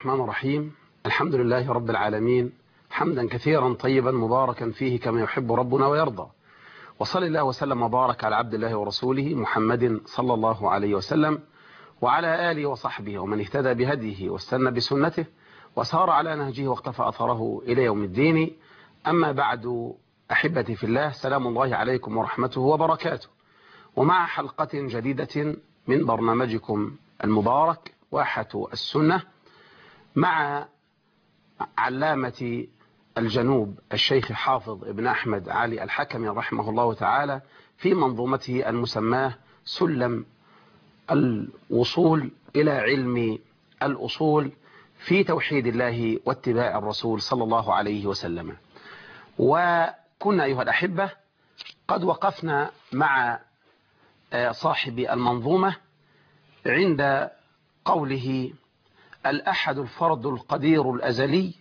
الرحمن الرحيم. الحمد لله رب العالمين، حمدا كثيرا طيبا مباركا فيه كما يحب ربنا ويرضى. وصلى الله وسلم وبارك على عبد الله ورسوله محمد صلى الله عليه وسلم وعلى آله وصحبه ومن اهتدى بهديه واستنى بسنته وسار على نهجه واقتفى أثره إلى يوم الدين. أما بعد، أحبتي في الله، سلام الله عليكم ورحمته وبركاته، ومع حلقة جديدة من برنامجكم المبارك واحة السنة مع علامة الجنوب الشيخ حافظ ابن أحمد علي الحكمي رحمه الله تعالى في منظومته المسماه سلم الوصول إلى علم الأصول في توحيد الله واتباع الرسول صلى الله عليه وسلم. وكنا أيها الأحبة قد وقفنا مع صاحب المنظومة عند قوله: الأحد الفرد القدير الأزلي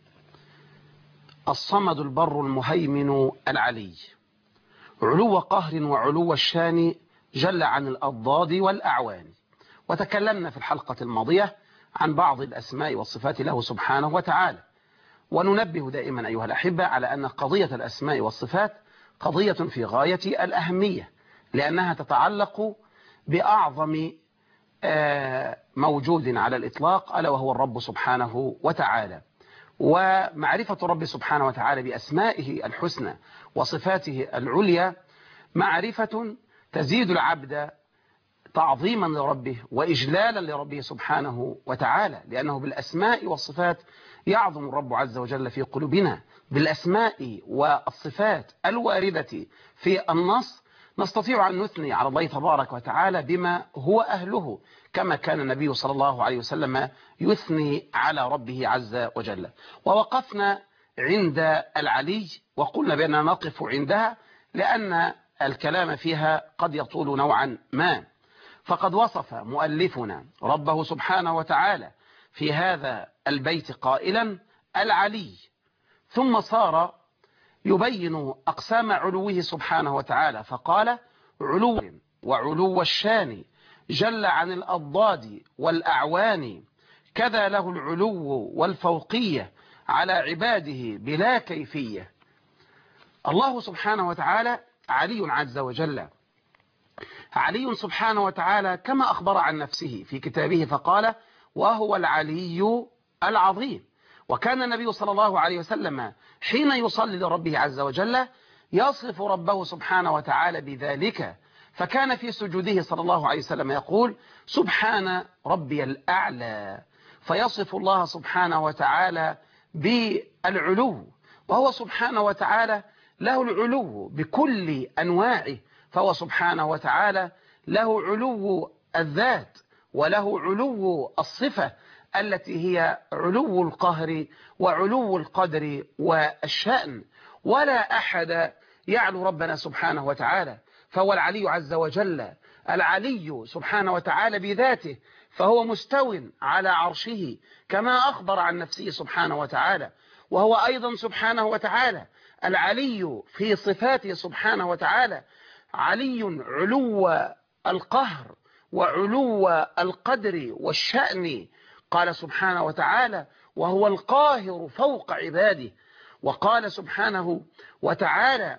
الصمد البر المهيمن العلي، علو قهر وعلو الشان جل عن الأضداد والأعوان. وتكلمنا في الحلقة الماضية عن بعض الأسماء والصفات له سبحانه وتعالى. وننبه دائما أيها الأحبة على أن قضية الأسماء والصفات قضية في غاية الأهمية، لأنها تتعلق بأعظم موجود على الإطلاق، ألا وهو الرب سبحانه وتعالى. ومعرفة الرب سبحانه وتعالى بأسمائه الحسنى وصفاته العليا معرفة تزيد العبد تعظيما لربه وإجلالا لربه سبحانه وتعالى، لأنه بالأسماء والصفات يعظم الرب عز وجل في قلوبنا. بالأسماء والصفات الواردة في النص نستطيع أن نثني على الله تبارك وتعالى بما هو أهله، كما كان النبي صلى الله عليه وسلم يثني على ربه عز وجل. ووقفنا عند العلي وقلنا بأننا نقف عندها لأن الكلام فيها قد يطول نوعا ما. فقد وصف مؤلفنا ربه سبحانه وتعالى في هذا البيت قائلا: العلي، ثم صار يبين أقسام علوه سبحانه وتعالى فقال: علو وعلو الشان جل عن الأضداد والأعوان، كذا له العلو والفوقية على عباده بلا كيفية. الله سبحانه وتعالى علي عز وجل، علي سبحانه وتعالى كما أخبر عن نفسه في كتابه فقال: وهو العلي العظيم. وكان النبي صلى الله عليه وسلم حين يصلي لربه عز وجل يصف ربه سبحانه وتعالى بذلك، فكان في سجوده صلى الله عليه وسلم يقول: سبحان ربي الأعلى، فيصف الله سبحانه وتعالى بالعلو، وهو سبحانه وتعالى له العلو بكل أنواعه، فهو سبحانه وتعالى له علو الذات وله علو الصفة التي هي علو القهر وعلو القدر والشأن. ولا أحد يعلو ربنا سبحانه وتعالى، فهو العلي عز وجل، العلي سبحانه وتعالى بذاته، فهو مستو على عرشه كما أخبر عن نفسه سبحانه وتعالى. وهو أيضا سبحانه وتعالى العلي في صفاته سبحانه وتعالى، علي علو القهر وعلو القدر والشأن. قال سبحانه وتعالى: وهو القاهر فوق عباده. وقال سبحانه وتعالى: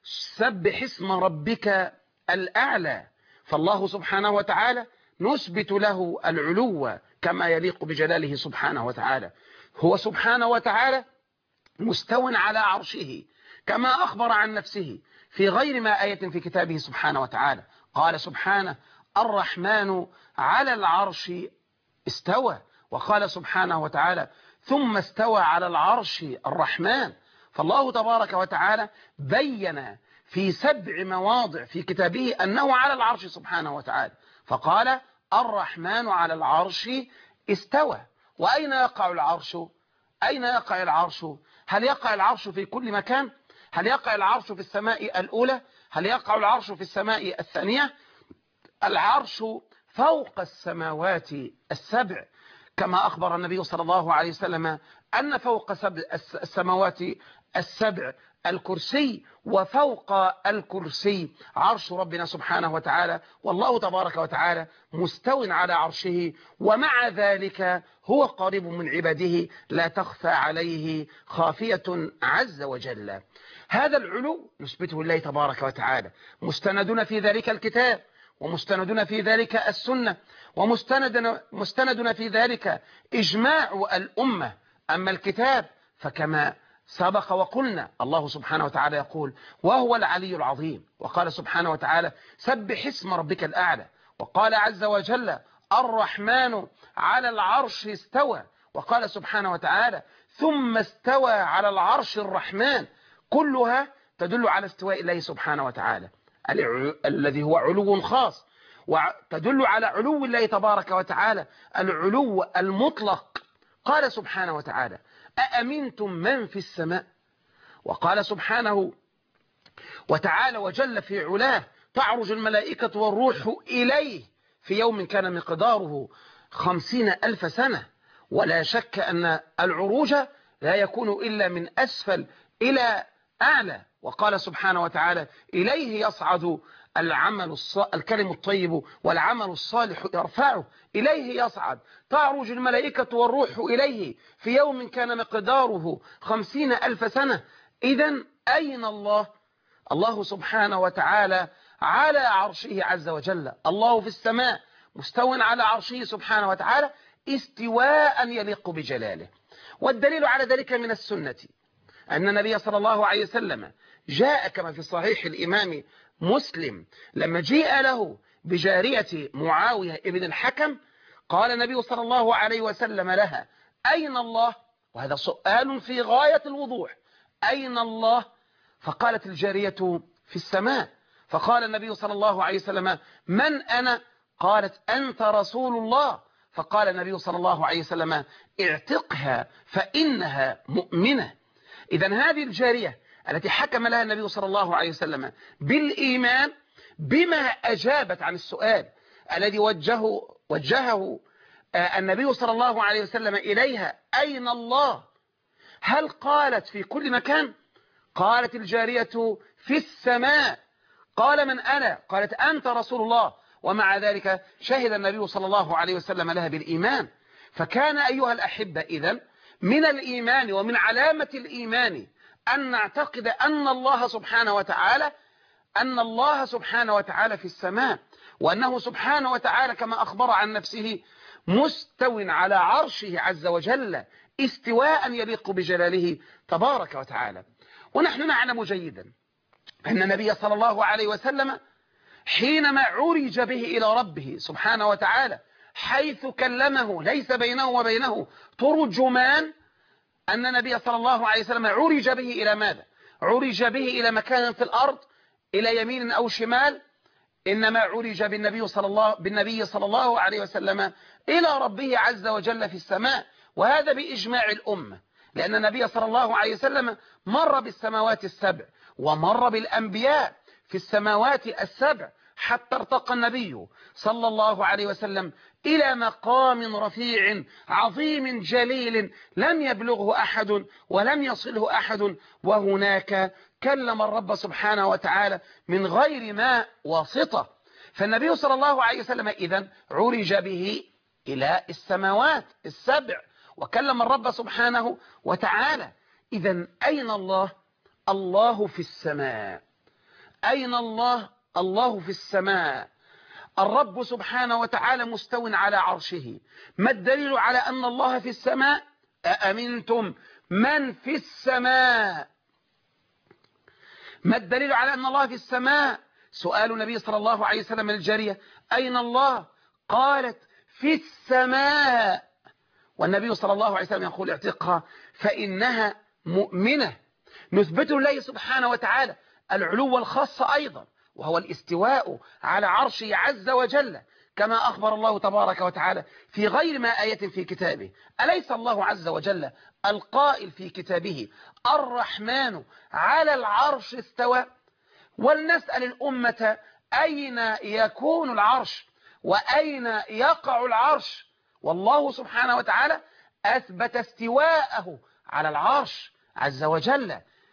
سبح اسم ربك الأعلى. فالله سبحانه وتعالى نثبت له العلو كما يليق بجلاله سبحانه وتعالى. هو سبحانه وتعالى مستو على عرشه كما أخبر عن نفسه في غير ما آية في كتابه سبحانه وتعالى. قال سبحانه: الرحمن على العرش استوى. وقال سبحانه وتعالى: ثم استوى على العرش الرحمن. فالله تبارك وتعالى بين في 7 مواضع في كتابه أنه على العرش سبحانه وتعالى، فقال: الرحمن على العرش استوى. وأين يقع العرش؟ أين يقع العرش؟ هل يقع العرش في كل مكان؟ هل يقع العرش في السماء الأولى؟ هل يقع العرش في السماء الثانية؟ العرش فوق السماوات ال7، كما أخبر النبي صلى الله عليه وسلم أن فوق السماوات ال7 الكرسي، وفوق الكرسي عرش ربنا سبحانه وتعالى، والله تبارك وتعالى مستو على عرشه، ومع ذلك هو قريب من عباده لا تخفى عليه خافية عز وجل. هذا العلو نثبته لله تبارك وتعالى، مستندنا في ذلك الكتاب، ومستندنا في ذلك السنة، ومستندنا في ذلك إجماع الأمة. أما الكتاب فكما سبق وقلنا الله سبحانه وتعالى يقول: وهو العلي العظيم. وقال سبحانه وتعالى: سبح اسم ربك الأعلى. وقال عز وجل: الرحمن على العرش استوى. وقال سبحانه وتعالى: ثم استوى على العرش الرحمن. كلها تدل على استواء الله سبحانه وتعالى الذي هو علو خاص، وتدل على علو الله تبارك وتعالى العلو المطلق. قال سبحانه وتعالى: أأمنتم من في السماء. وقال سبحانه وتعالى وجل في علاه: تعرج الملائكة والروح إليه في يوم كان مقداره 50,000 سنة. ولا شك أن العروج لا يكون إلا من أسفل إلى أعلى. وقال سبحانه وتعالى: إليه يصعد الكلم الطيب والعمل الصالح يرفعه. إليه يصعد. تعرج الملائكة والروح إليه في يوم كان مقداره 50,000 سنة. إذن أين الله؟ الله سبحانه وتعالى على عرشه عز وجل. الله في السماء مستو على عرشه سبحانه وتعالى استواء يليق بجلاله. والدليل على ذلك من السنة أن النبي صلى الله عليه وسلم جاء كما في صحيح الإمام مسلم لما جيء له بجارية معاوية ابن الحكم، قال النبي صلى الله عليه وسلم لها: أين الله؟ وهذا سؤال في غاية الوضوح. أين الله؟ فقالت الجارية: في السماء. فقال النبي صلى الله عليه وسلم: من أنا؟ قالت: أنت رسول الله. فقال النبي صلى الله عليه وسلم: اعتقها فإنها مؤمنة. إذن هذه الجارية التي حكم لها النبي صلى الله عليه وسلم بالإيمان بما أجابت عن السؤال الذي وجهه النبي صلى الله عليه وسلم إليها: أين الله؟ هل قالت في كل مكان؟ قالت الجارية: في السماء. قال: من أنا؟ قالت: أنت رسول الله. ومع ذلك شهد النبي صلى الله عليه وسلم لها بالإيمان. فكان أيها الأحبة إذن من الإيمان ومن علامة الإيمان أن نعتقد أن الله سبحانه وتعالى في السماء، وأنه سبحانه وتعالى كما أخبر عن نفسه مستو على عرشه عز وجل استواء يليق بجلاله تبارك وتعالى. ونحن نعلم جيدا أن النبي صلى الله عليه وسلم حينما عرج به إلى ربه سبحانه وتعالى حيث كلمه ليس بينه وبينه ترجمان، أن النبي صلى الله عليه وسلم عرج به إلى ماذا؟ عرج به إلى مكان في الأرض، إلى يمين أو شمال؟ إنما عرج بالنبي صلى الله عليه وسلم إلى ربه عز وجل في السماء، وهذا بإجماع الأمة، لأن النبي صلى الله عليه وسلم مر بالسماوات السبع ومر بالأنبياء في السماوات السبع حتى ارتقى النبي صلى الله عليه وسلم إلى مقام رفيع عظيم جليل لم يبلغه أحد ولم يصله أحد، وهناك كلم الرب سبحانه وتعالى من غير ما واسطة. فالنبي صلى الله عليه وسلم إذن عرج به إلى السماوات السبع وكلم الرب سبحانه وتعالى. إذن أين الله؟ الله في السماء. أين الله؟ الله في السماء. الرب سبحانه وتعالى مستو على عرشه. ما الدليل على أن الله في السماء؟ أأمنتم من في السماء. ما الدليل على أن الله في السماء؟ سؤال النبي صلى الله عليه وسلم للجارية: أين الله؟ قالت: في السماء. والنبي صلى الله عليه وسلم يقول: اعتقها فإنها مؤمنة. نثبت لله سبحانه وتعالى العلو الخاص أيضا، وهو الاستواء على عرشه عز وجل، كما أخبر الله تبارك وتعالى في غير ما آية في كتابه. أليس الله عز وجل القائل في كتابه: الرحمن على العرش استوى؟ ولنسأل الأمة: أين يكون العرش وأين يقع العرش؟ والله سبحانه وتعالى أثبت استواءه على العرش عز وجل.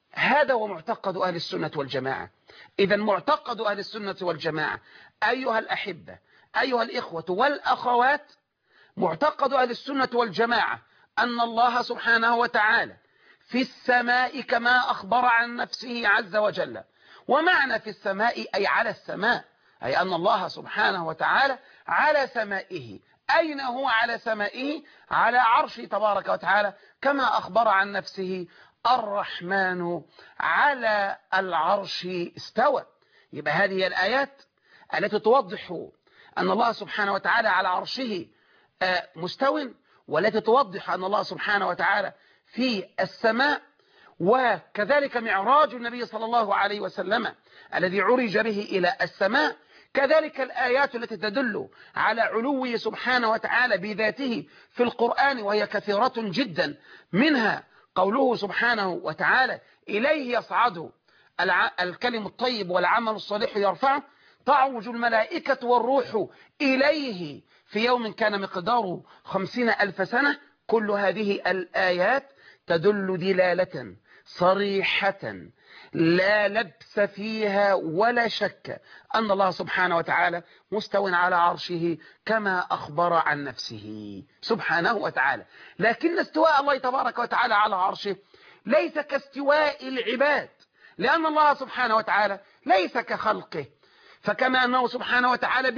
هذا هو معتقد أهل السنة والجماعة. إذا معتقد أهل السنة والجماعة أيها الأحبة، أيها الإخوة والأخوات، معتقد أهل السنة والجماعة أن الله سبحانه وتعالى في السماء كما أخبر عن نفسه عز وجل. ومعنى في السماء أي على السماء، أي أن الله سبحانه وتعالى على سمائه. أين هو على سمائه؟ على عرشه تبارك وتعالى كما أخبر عن نفسه الرحمن على العرش استوى. يبقى هذه الآيات التي توضح أن الله سبحانه وتعالى على عرشه مستو، والتي توضح أن الله سبحانه وتعالى في السماء. وكذلك معراج النبي صلى الله عليه وسلم الذي عرج به إلى السماء. كذلك الآيات التي تدل على علوه سبحانه وتعالى بذاته في القرآن، وهي كثيرة جدا، منها قوله سبحانه وتعالى إليه يصعد الكلم الطيب والعمل الصالح يرفعه، تعرج الملائكة والروح إليه في يوم كان مقداره 50,000 سنة. كل هذه الآيات تدل دلالة صريحة لا لبس فيها ولا شك أن الله سبحانه وتعالى مستو على عرشه كما أخبر عن نفسه سبحانه وتعالى. لكن استواء الله تبارك وتعالى على عرشه ليس كاستواء العباد، لأن الله سبحانه وتعالى ليس كخلقه. فكما أنه سبحانه وتعالى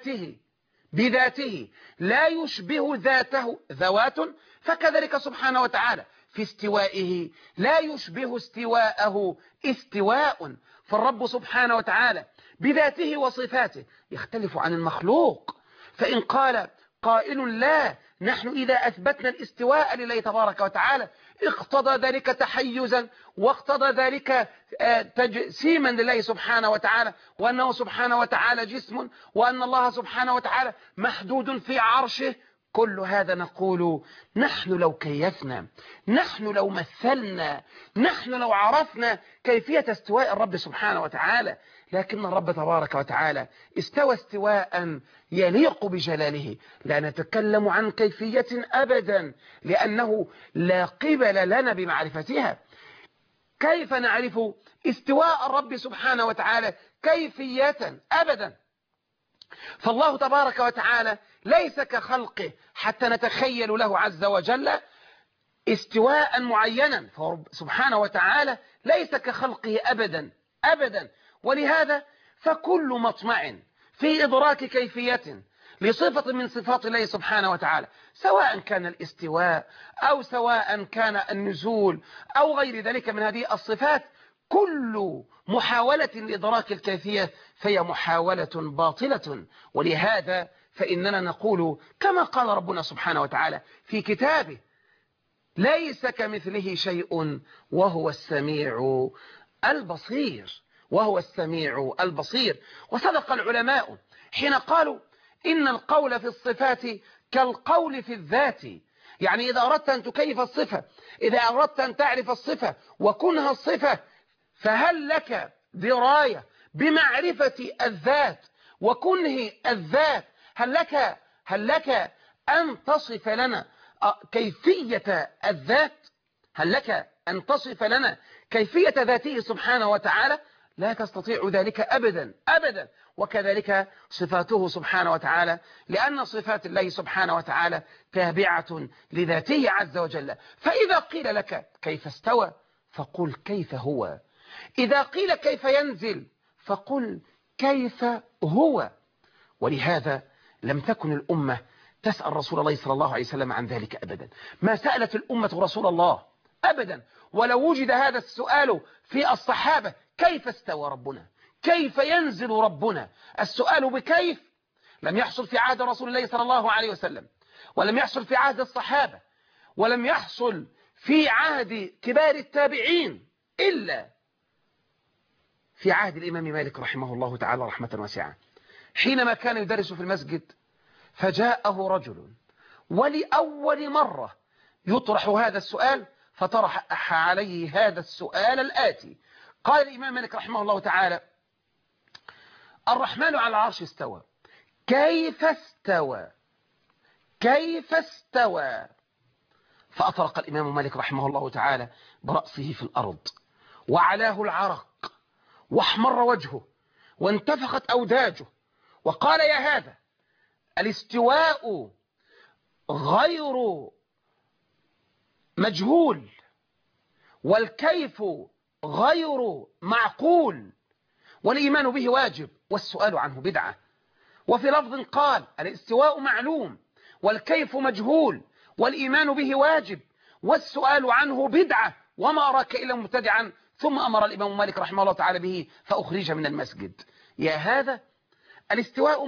بذاته لا يشبه ذاته ذوات، فكذلك سبحانه وتعالى في استوائه لا يشبه استواءه استواء. فالرب سبحانه وتعالى بذاته وصفاته يختلف عن المخلوق. فإن قال قائل لا، نحن إذا أثبتنا الاستواء لله تبارك وتعالى اقتضى ذلك تحيزا، واقتضى ذلك تجسيما لله سبحانه وتعالى، وأنه سبحانه وتعالى جسم، وأن الله سبحانه وتعالى محدود في عرشه. كل هذا نقول نحن لو كيفنا، نحن لو مثلنا، نحن لو عرفنا كيفية استواء الرب سبحانه وتعالى. لكن الرب تبارك وتعالى استوى استواء يليق بجلاله، لا نتكلم عن كيفية أبدا، لأنه لا قبل لنا بمعرفتها. كيف نعرف استواء الرب سبحانه وتعالى كيفية؟ أبدا. فالله تبارك وتعالى ليس كخلقه حتى نتخيل له عز وجل استواء معينا، سبحانه وتعالى ليس كخلقه أبدا أبدا. ولهذا فكل مطمع في إدراك كيفية لصفة من صفات الله سبحانه وتعالى، سواء كان الاستواء أو سواء كان النزول أو غير ذلك من هذه الصفات، كل محاولة لإدراك الكيفية فهي محاولة باطلة. ولهذا فإننا نقول كما قال ربنا سبحانه وتعالى في كتابه: ليس كمثله شيء وهو السميع البصير، وهو السميع البصير. وصدق العلماء حين قالوا إن القول في الصفات كالقول في الذات. يعني إذا أردت أن تكيف الصفة، إذا أردت أن تعرف الصفة وكنها الصفة، فهل لك دراية بمعرفة الذات وكنه الذات؟ هل لك أن تصف لنا كيفية الذات؟ هل لك أن تصف لنا كيفية ذاته سبحانه وتعالى؟ لا تستطيع ذلك أبدا أبدا. وكذلك صفاته سبحانه وتعالى، لأن صفات الله سبحانه وتعالى تابعة لذاته عز وجل. فإذا قيل لك كيف استوى فقل كيف هو، إذا قيل كيف ينزل فقل كيف هو. ولهذا لم تكن الأمة تسأل رسول الله صلى الله عليه وسلم عن ذلك أبدا. ما سألت الأمة رسول الله أبدا. ولو وجد هذا السؤال في الصحابة: كيف استوى ربنا؟ كيف ينزل ربنا؟ السؤال بكيف لم يحصل في عهد رسول الله صلى الله عليه وسلم، ولم يحصل في عهد الصحابة، ولم يحصل في عهد كبار التابعين، إلا في عهد الإمام مالك رحمه الله تعالى رحمة واسعة، حينما كان يدرس في المسجد فجاءه رجل ولأول مرة يطرح هذا السؤال، فطرح عليه هذا السؤال الآتي. قال الإمام مالك رحمه الله تعالى: الرحمن على العرش استوى، كيف استوى؟ كيف استوى؟ فأطرق الإمام مالك رحمه الله تعالى برأسه في الأرض وعلاه العرق واحمر وجهه وانتفخت أوداجه وقال يا هذا الاستواء غير مجهول والكيف غير معقول والإيمان به واجب والسؤال عنه بدعة. وفي لفظ قال الاستواء معلوم والكيف مجهول والإيمان به واجب والسؤال عنه بدعة وما أراك إلا مبتدعا. ثم أمر الإمام مالك رحمه الله تعالى به فأخرج من المسجد. يا هذا الاستواء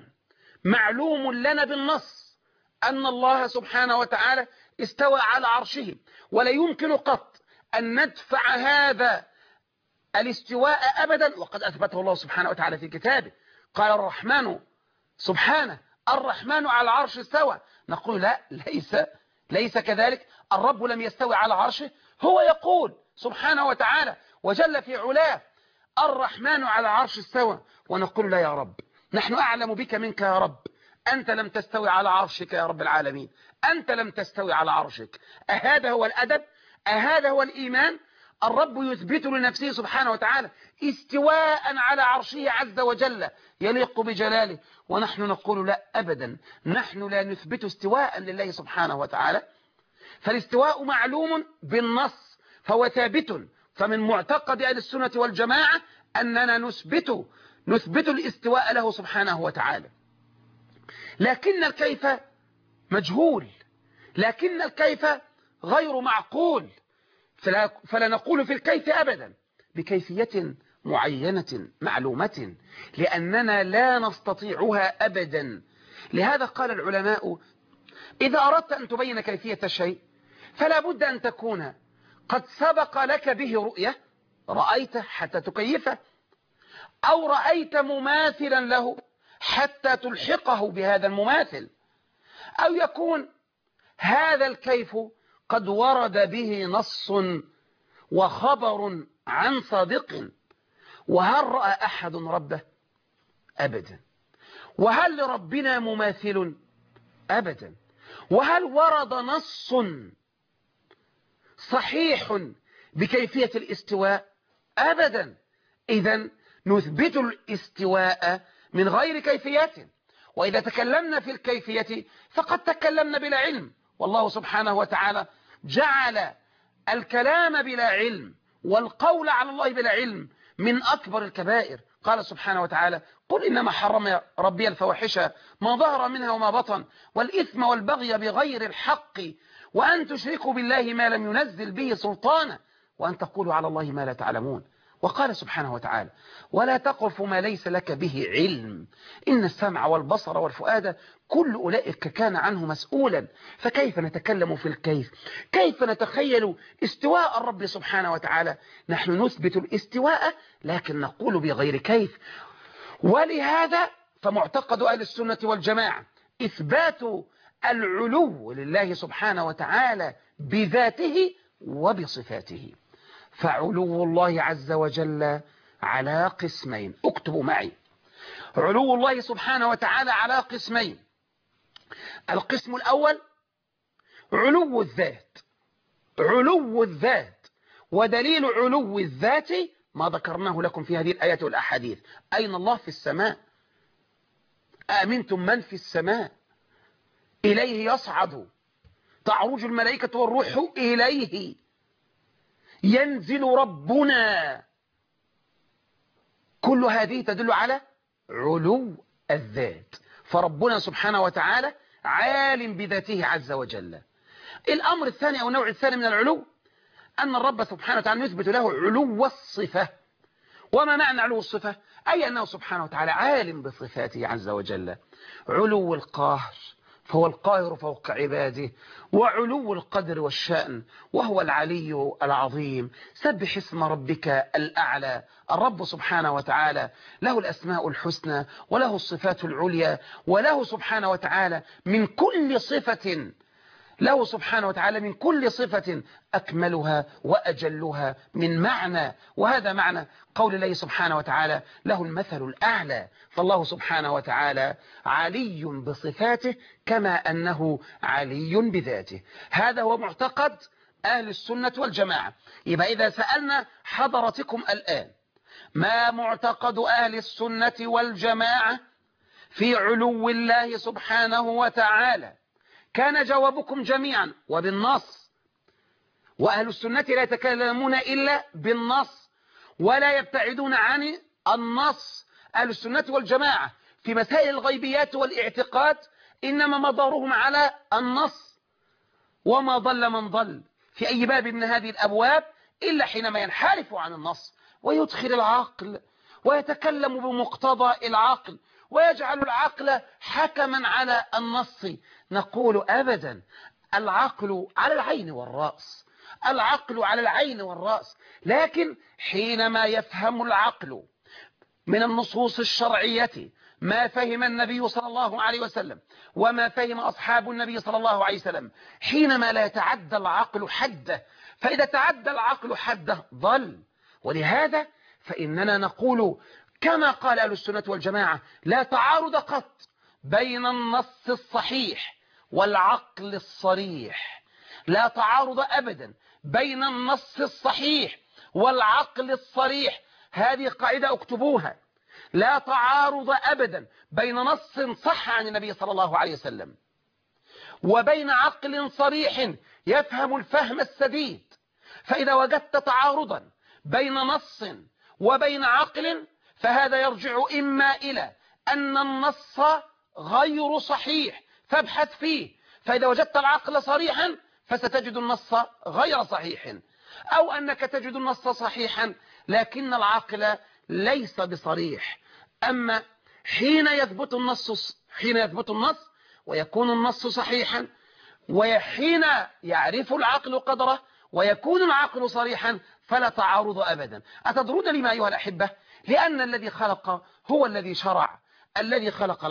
معلوم لنا بالنص أن الله سبحانه وتعالى استوى على عرشه، ولا يمكن قط أن ندفع هذا الاستواء أبدا، وقد أثبته الله سبحانه وتعالى في كتابه. قال الرحمن سبحانه الرحمن على العرش استوى. نقول لا، ليس كذلك. الرب لم يستوي على عرشه، هو يقول سبحانه وتعالى وجل في علاه الرحمن على العرش استوى، ونقول لا يا رب، نحن أعلم بك منك يا رب، أنت لم تستوي على عرشك يا رب العالمين، أنت لم تستوي على عرشك. أهذا هو الأدب؟ أهذا هو الإيمان؟ الرب يثبت لنفسه سبحانه وتعالى استواء على عرشه عز وجل يليق بجلاله، ونحن نقول لا أبدا، نحن لا نثبت استواء لله سبحانه وتعالى. فالاستواء معلوم بالنص فهو ثابت. فمن معتقد أهل السنة والجماعة أننا نثبت الاستواء له سبحانه وتعالى، لكن الكيف مجهول، لكن الكيف غير معقول. فلا نقول في الكيف أبدا بكيفية معينة معلومة، لأننا لا نستطيعها أبدا. لهذا قال العلماء إذا أردت أن تبين كيفية الشيء فلا بد أن تكون قد سبق لك به رؤية، رأيت حتى تكيفه، أو رأيت مماثلا له حتى تلحقه بهذا المماثل، أو يكون هذا الكيف قد ورد به نص وخبر عن صادق. وهل رأى أحد ربه؟ أبدا. وهل لربنا مماثل؟ أبدا. وهل ورد نص صحيح بكيفية الاستواء؟ أبدا. إذن نثبت الاستواء من غير كيفية. وإذا تكلمنا في الكيفية فقد تكلمنا بلا علم، والله سبحانه وتعالى جعل الكلام بلا علم والقول على الله بلا علم من أكبر الكبائر. قال سبحانه وتعالى قل إنما حرم ربي الفواحش ما ظهر منها وما بطن والإثم والبغي بغير الحق وأن تشركوا بالله ما لم ينزل به سلطانا وأن تقولوا على الله ما لا تعلمون. وقال سبحانه وتعالى ولا تقف ما ليس لك به علم إن السمع والبصر والفؤاد كل أولئك كان عنه مسؤولا. فكيف نتكلم في الكيف؟ كيف نتخيل استواء الرب سبحانه وتعالى؟ نحن نثبت الاستواء لكن نقول بغير كيف. ولهذا فمعتقد أهل السنة والجماعة إثبات العلو لله سبحانه وتعالى بذاته وبصفاته. فعلو الله عز وجل على قسمين، اكتبوا معي، علو الله سبحانه وتعالى على قسمين. القسم الأول علو الذات، علو الذات، ودليل علو الذات ما ذكرناه لكم في هذه الآيات والأحاديث. أين الله؟ في السماء. أأمنتم من في السماء إليه يصعد تعرج الملائكة والروح إليه ينزل ربنا. كل هذه تدل على علو الذات. فربنا سبحانه وتعالى عالم بذاته عز وجل. الأمر الثاني أو النوع الثاني من العلو أن الرب سبحانه وتعالى يثبت له علو الصفة. وما معنى علو الصفة؟ أي أنه سبحانه وتعالى عالم بصفاته عز وجل. علو القهر فهو القاهر فوق عباده، وعلو القدر والشأن وهو العلي العظيم. سبح اسم ربك الأعلى. الرب سبحانه وتعالى له الأسماء الحسنى وله الصفات العليا، وله سبحانه وتعالى من كل صفة، له سبحانه وتعالى من كل صفة أكملها وأجلها من معنى. وهذا معنى قول الله سبحانه وتعالى له المثل الأعلى. فالله سبحانه وتعالى علي بصفاته كما أنه علي بذاته. هذا هو معتقد أهل السنة والجماعة. يبقى إذا سألنا حضرتكم الآن ما معتقد أهل السنة والجماعة في علو الله سبحانه وتعالى، كان جوابكم جميعا وبالنص، وأهل السنة لا يتكلمون إلا بالنص ولا يبتعدون عن النص. أهل السنة والجماعة في مسائل الغيبيات والاعتقاد إنما مدارهم على النص، وما ضل من ضل في أي باب من هذه الأبواب إلا حينما ينحرف عن النص ويدخل العقل ويتكلم بمقتضى العقل ويجعل العقل حكما على النص. نقول أبدا، العقل على العين والرأس، العقل على العين والرأس، لكن حينما يفهم العقل من النصوص الشرعية ما فهم النبي صلى الله عليه وسلم وما فهم أصحاب النبي صلى الله عليه وسلم، حينما لا يتعدى العقل حده، فإذا تعدى العقل حده ضل. ولهذا فإننا نقول كما قال أهل السنة والجماعة: لا تعارض قط بين النص الصحيح والعقل الصريح، لا تعارض أبدا بين النص الصحيح والعقل الصريح. هذه قاعدة اكتبوها: لا تعارض أبدا بين نص صح عن النبي صلى الله عليه وسلم وبين عقل صريح يفهم الفهم السديد. فإذا وجدت تعارضا بين نص وبين عقل فهذا يرجع إما إلى أن النص غير صحيح فابحث فيه، فإذا وجدت العقل صريحا فستجد النص غير صحيح، أو أنك تجد النص صحيحا لكن العقل ليس بصريح. أما حين يثبت النص ويكون النص صحيحا، وحين يعرف العقل قدره ويكون العقل صريحا، فلا تعارض أبدا. أتدرون لما أيها الأحبة؟ لأن الذي خلق هو الذي شرع، الذي خلق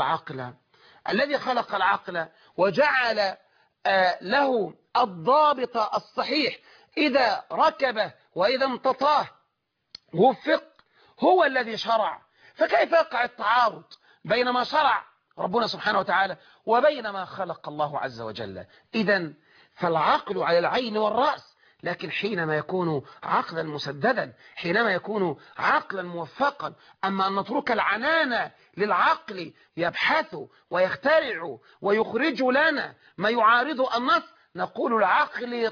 العقل وجعل له الضابط الصحيح، إذا ركبه وإذا امتطاه وفق، هو الذي شرع. فكيف يقع التعارض بين ما شرع ربنا سبحانه وتعالى وبين ما خلق الله عز وجل؟ إذن فالعقل على العين والرأس، لكن حينما يكون عقلا مسددا، حينما يكون عقلا موفقا. أما أن نترك العنان للعقل يبحث ويخترع ويخرج لنا ما يعارض النص، نقول العقل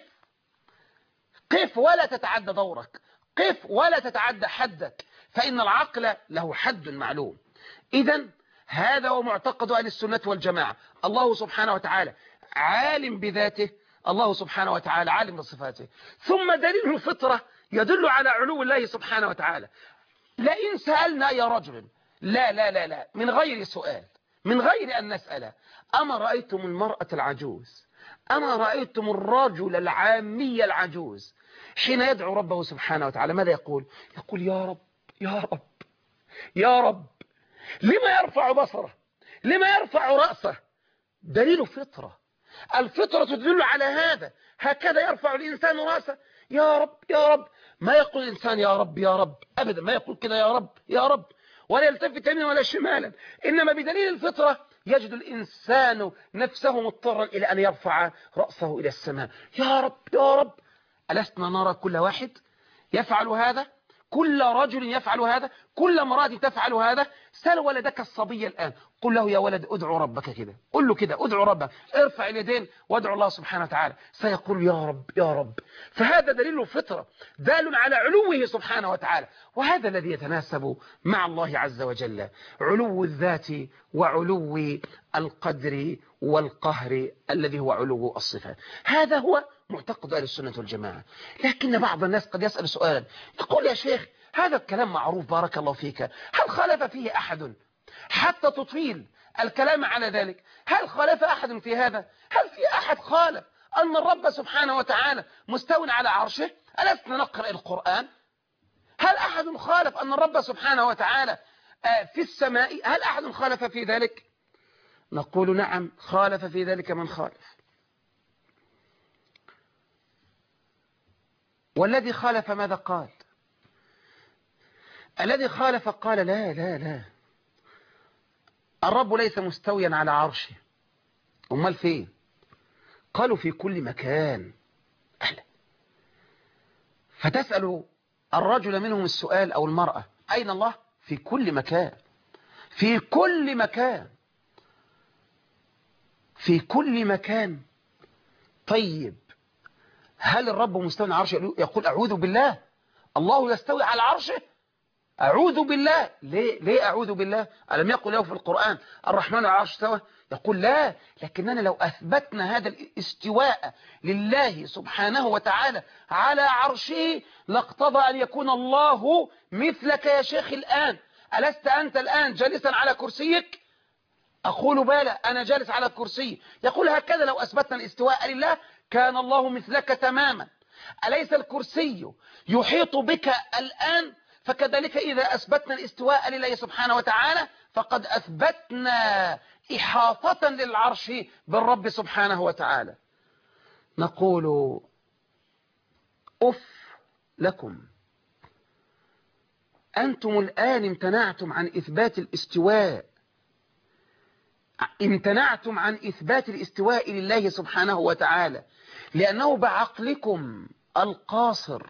قف ولا تتعدى دورك، قف ولا تتعدى حدك، فإن العقل له حد معلوم. إذن هذا هو معتقد أهل السنة والجماعة. الله سبحانه وتعالى عالم بذاته، الله سبحانه وتعالى عالم بصفاته، ثم دليل الفطرة يدل على علو الله سبحانه وتعالى. لئن سألنا يا رجل، لا لا لا لا، من غير سؤال، من غير أن نسأل: أما رأيتم المرأة العجوز، أما رأيتم الرجل العامي العجوز حين يدعو ربه سبحانه وتعالى ماذا يقول؟ يقول: يا رب يا رب يا رب. لما يرفع بصره؟ لما يرفع رأسه؟ دليل فطرة، الفطرة تدل على هذا. هكذا يرفع الإنسان رأسه: يا رب يا رب. ما يقول الإنسان يا رب يا رب أبدا، ما يقول كده يا رب يا رب، ولا يلتفت يمينا ولا شمالا، إنما بدليل الفطرة يجد الإنسان نفسه مضطرا إلى أن يرفع رأسه إلى السماء: يا رب يا رب. ألسنا نرى كل واحد يفعل هذا؟ كل رجل يفعل هذا، كل امرأة تفعل هذا. سل ولدك الصبي الآن، قل له: يا ولد ادعو ربك كده، قل له كده: ادعو ربك، ارفع اليدين وادعو الله سبحانه وتعالى، سيقول: يا رب يا رب. فهذا دليل الفطرة دال على علوه سبحانه وتعالى، وهذا الذي يتناسب مع الله عز وجل: علو الذات وعلو القدر والقهر الذي هو علو الصفات. هذا هو معتقد أهل السنة والجماعة. لكن بعض الناس قد يسأل سؤالا، يقول: يا شيخ هذا الكلام معروف بارك الله فيك، هل خالف فيه أحد؟ حتى تطيل الكلام على ذلك، هل خالف أحد في هذا؟ هل في أحد خالف أن الرب سبحانه وتعالى مستو على عرشه؟ ألسنا نقرأ القرآن؟ هل أحد خالف أن الرب سبحانه وتعالى في السماء؟ هل أحد خالف في ذلك؟ نقول: نعم، خالف في ذلك من خالف. والذي خالف ماذا قال؟ الذي خالف قال: لا لا لا، الرب ليس مستويا على عرشه. أمال فين؟ قالوا: في كل مكان. أهلا، فتسأل الرجل منهم السؤال أو المرأة: أين الله؟ في كل مكان، في كل مكان، في كل مكان. طيب هل الرب مستوى على عرشه؟ يقول أعوذ بالله، الله يستوي على عرشه. أعوذ بالله. ليه أعوذ بالله؟ ألم يقل له في القرآن الرحمن على العرش استوى؟ يقول لا، لكننا لو أثبتنا هذا الاستواء لله سبحانه وتعالى على عرشه لاقتضى أن يكون الله مثلك يا شيخ الآن. ألست أنت الآن جالسا على كرسيك؟ أقول بلى، أنا جالس على الكرسي. يقول هكذا لو أثبتنا الاستواء لله كان الله مثلك تماما. أليس الكرسي يحيط بك الآن؟ فكذلك إذا أثبتنا الاستواء لله سبحانه وتعالى فقد أثبتنا إحاطة للعرش بالرب سبحانه وتعالى. نقول أف لكم، أنتم الآن امتنعتم عن إثبات الاستواء، امتنعتم عن إثبات الاستواء لله سبحانه وتعالى لأنه بعقلكم القاصر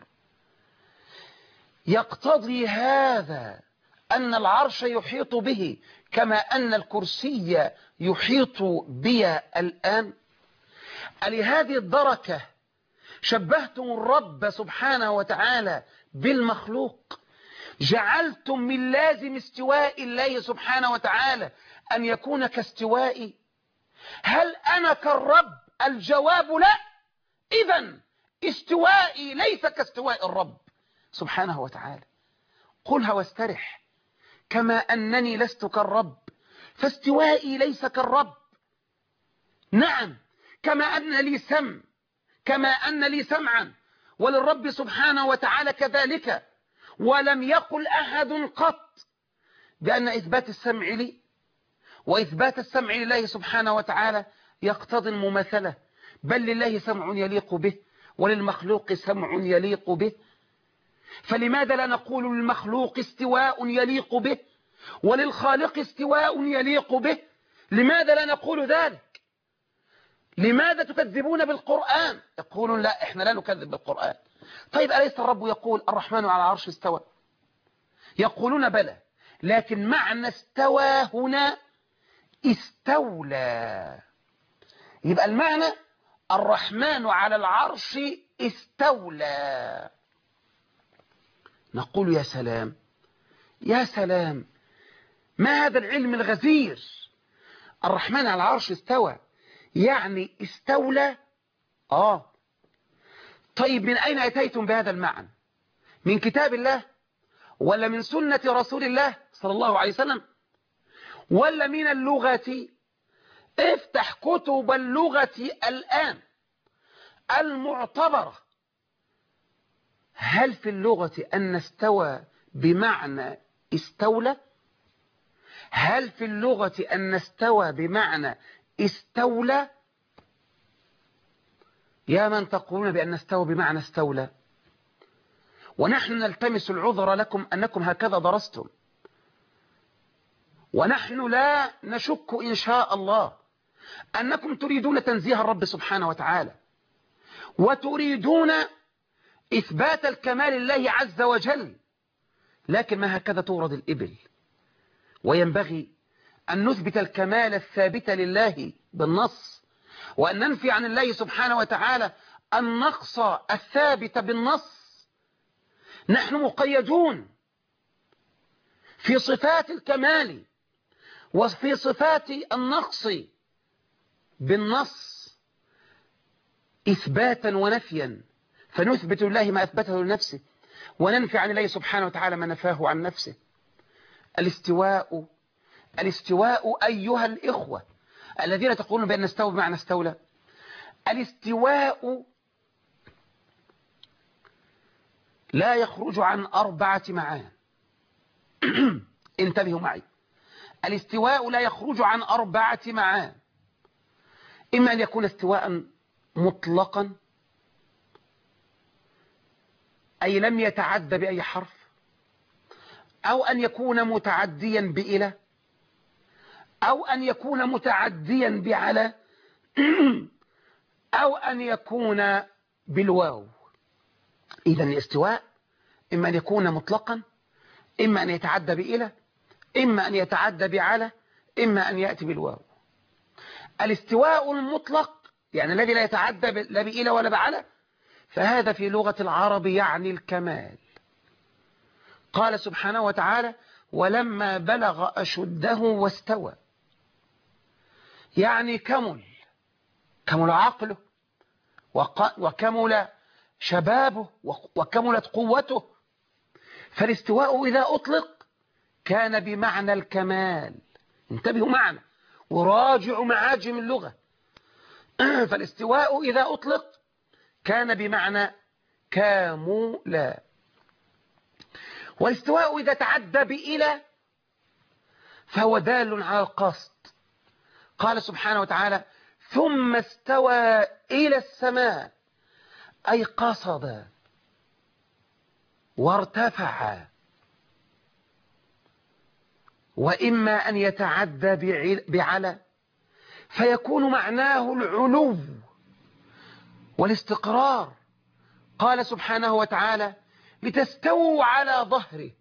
يقتضي هذا أن العرش يحيط به كما أن الكرسي يحيط بي الآن. لهذه الدركة شبهتم الرب سبحانه وتعالى بالمخلوق، جعلتم من لازم استواء الله سبحانه وتعالى أن يكون كاستوائي. هل أنا كالرب؟ الجواب لا. إذن استوائي ليس كاستواء الرب سبحانه وتعالى. قلها واسترح، كما أنني لست كالرب فاستوائي ليس كالرب. نعم، كما أن لي سمع، كما أن لي سمعا وللرب سبحانه وتعالى كذلك، ولم يقل أحد قط بأن إثبات السمع لي وإثبات السمع لله سبحانه وتعالى يقتضي المماثلة، بل لله سمع يليق به وللمخلوق سمع يليق به. فلماذا لا نقول للمخلوق استواء يليق به وللخالق استواء يليق به؟ لماذا لا نقول ذلك؟ لماذا تكذبون بالقرآن؟ يقولون لا، احنا لا نكذب بالقرآن. طيب أليس الرب يقول الرحمن على العرش استوى؟ يقولون بلى، لكن معنى استوى هنا استولى. يبقى المعنى الرحمن على العرش استولى. نقول يا سلام، يا سلام، ما هذا العلم الغزير؟ الرحمن على العرش استوى يعني استولى. طيب من أين أتيتم بهذا المعنى؟ من كتاب الله ولا من سنة رسول الله صلى الله عليه وسلم ولا من اللغة؟ افتح كتب اللغة الآن المعتبرة. هل في اللغة أن استوى بمعنى استولى؟ هل في اللغة أن استوى بمعنى استولى؟ يا من تقولون بأن استوى بمعنى استولى، ونحن نلتمس العذر لكم أنكم هكذا درستم، ونحن لا نشك إن شاء الله أنكم تريدون تنزيه الرب سبحانه وتعالى وتريدون إثبات الكمال لله عز وجل، لكن ما هكذا تورد الإبل. وينبغي أن نثبت الكمال الثابت لله بالنص، وأن ننفي عن الله سبحانه وتعالى النقص الثابت بالنص. نحن مقيدون في صفات الكمال وفي صفات النقص بالنص إثباتا ونفيا، فنثبت لله ما أثبته لنفسه وننفي عن الله سبحانه وتعالى ما نفاه عن نفسه. الاستواء أيها الإخوة الذين تقولون بأن استوى بمعنى استولى، الاستواء لا يخرج عن 4 معان. انتبهوا معي، الاستواء لا يخرج عن 4 معان. إما أن يكون استواء مطلقا أي لم يتعد بأي حرف، أو أن يكون متعديا بإلى، أو أن يكون متعديا بعلى، أو أن يكون بالواو. إذا الاستواء إما أن يكون مطلقا، إما أن يتعدى بإلى، إما أن يتعدى بعلى، إما أن يأتي بالواو. الاستواء المطلق يعني الذي لا يتعدى لا بإلى ولا بعلى، فهذا في لغة العرب يعني الكمال. قال سبحانه وتعالى: ولما بلغ أشده واستوى، يعني كمل عقله وكمل شبابه وكملت قوته. فالاستواء إذا أطلق كان بمعنى الكمال. انتبهوا معنا وراجعوا معاجم اللغة. فالاستواء إذا أطلق كان بمعنى كامولا. والاستواء إذا تعدى بإلى فهو دال على القصد. قال سبحانه وتعالى: ثم استوى إلى السماء، أي قصد وارتفع. وإما أن يتعدى بعلى فيكون معناه العلو والاستقرار. قال سبحانه وتعالى: لتستووا على ظهره،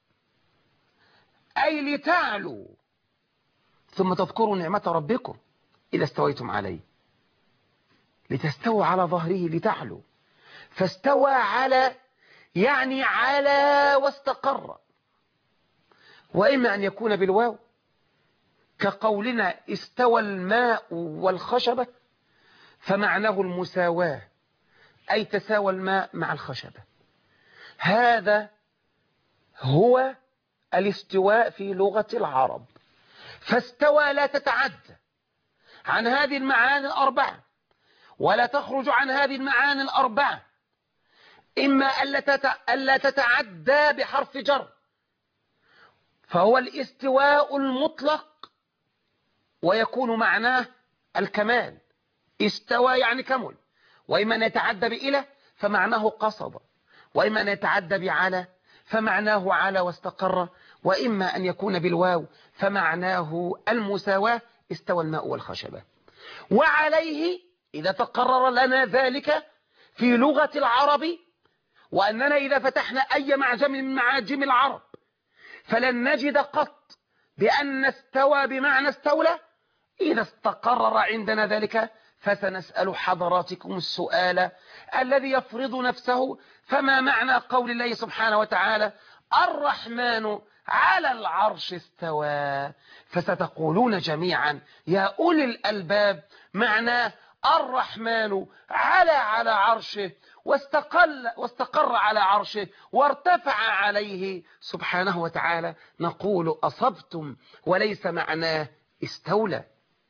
أي لتعلوا، ثم تذكروا نعمة ربكم إذا استويتم عليه. لتستووا على ظهره لتعلوا، فاستوى على يعني على واستقر. وإما أن يكون بالواو كقولنا استوى الماء والخشبة، فمعناه المساواة، أي تساوى الماء مع الخشبة. هذا هو الاستواء في لغة العرب. فاستوى لا تتعدى عن هذه المعاني الأربعة ولا تخرج عن هذه المعاني الأربعة. إما ألا تتعدى بحرف جر، فهو الاستواء المطلق ويكون معناه الكمال، استوى يعني كمل. وإما أن يتعدى بإلى فمعناه قصد، وإما أن يتعدى بعلى فمعناه على واستقر، وإما أن يكون بالواو فمعناه المساواة، استوى الماء والخشبة. وعليه إذا تقرر لنا ذلك في لغة العرب، وأننا إذا فتحنا أي معجم من معاجم العرب فلن نجد قط بأن استوى بمعنى استولى. إذا استقرر عندنا ذلك فسنسأل حضراتكم السؤال الذي يفرض نفسه: فما معنى قول الله سبحانه وتعالى: الرحمن على العرش استوى؟ فستقولون جميعا يا أولي الألباب معناه الرحمن على عرشه واستقر على عرشه وارتفع عليه سبحانه وتعالى. نقول أصبتم، وليس معناه استولى.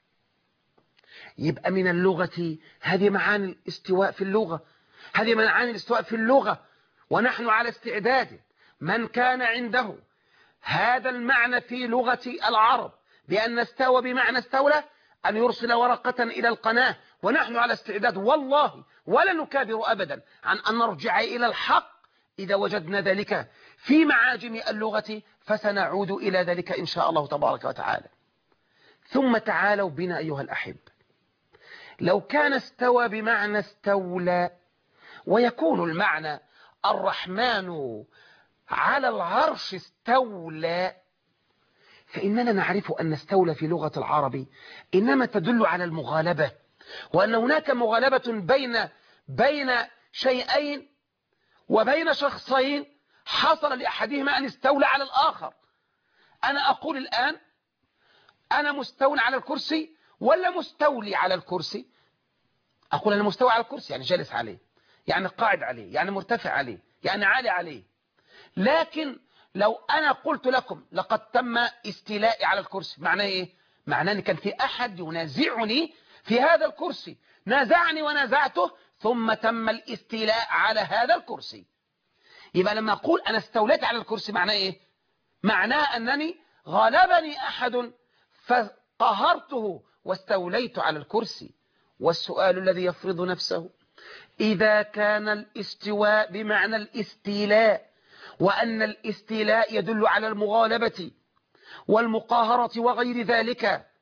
يبقى من اللغة هذه معاني الاستواء في اللغة، هذه معاني الاستواء في اللغة، ونحن على استعداد من كان عنده هذا المعنى في لغة العرب بأن استوى بمعنى استولى أن يرسل ورقة إلى القناة، ونحن على استعداد والله ولا نكابر أبدا عن أن نرجع إلى الحق إذا وجدنا ذلك في معاجم اللغة، فسنعود إلى ذلك إن شاء الله تبارك وتعالى. ثم تعالوا بنا أيها الأحب، لو كان استوى بمعنى استولى ويكون المعنى الرحمن على العرش استولى، فإننا نعرف أن استولى في لغة العرب إنما تدل على المغالبة، وأن هناك مغالبة بين شيئين وبين شخصين حصل لأحدهما أن استولى على الآخر. أنا أقول الآن أنا مستول على الكرسي ولا مستولي على الكرسي؟ أقول أنا مستوى على الكرسي يعني جالس عليه، يعني قاعد عليه، يعني مرتفع عليه، يعني عالي عليه. لكن لو أنا قلت لكم لقد تم استيلائي على الكرسي، معناه إيه؟ معناه أن كان في أحد ينازعني في هذا الكرسي، نازعني ونازعته ثم تم الاستيلاء على هذا الكرسي. يبقى لما أقول أنا استوليت على الكرسي معناه إيه؟ معناه أنني غلبني أحد فقهرته واستوليت على الكرسي. والسؤال الذي يفرض نفسه: إذا كان الاستواء بمعنى الاستيلاء، وأن الاستيلاء يدل على المغالبة والمقاهرة وغير ذلك،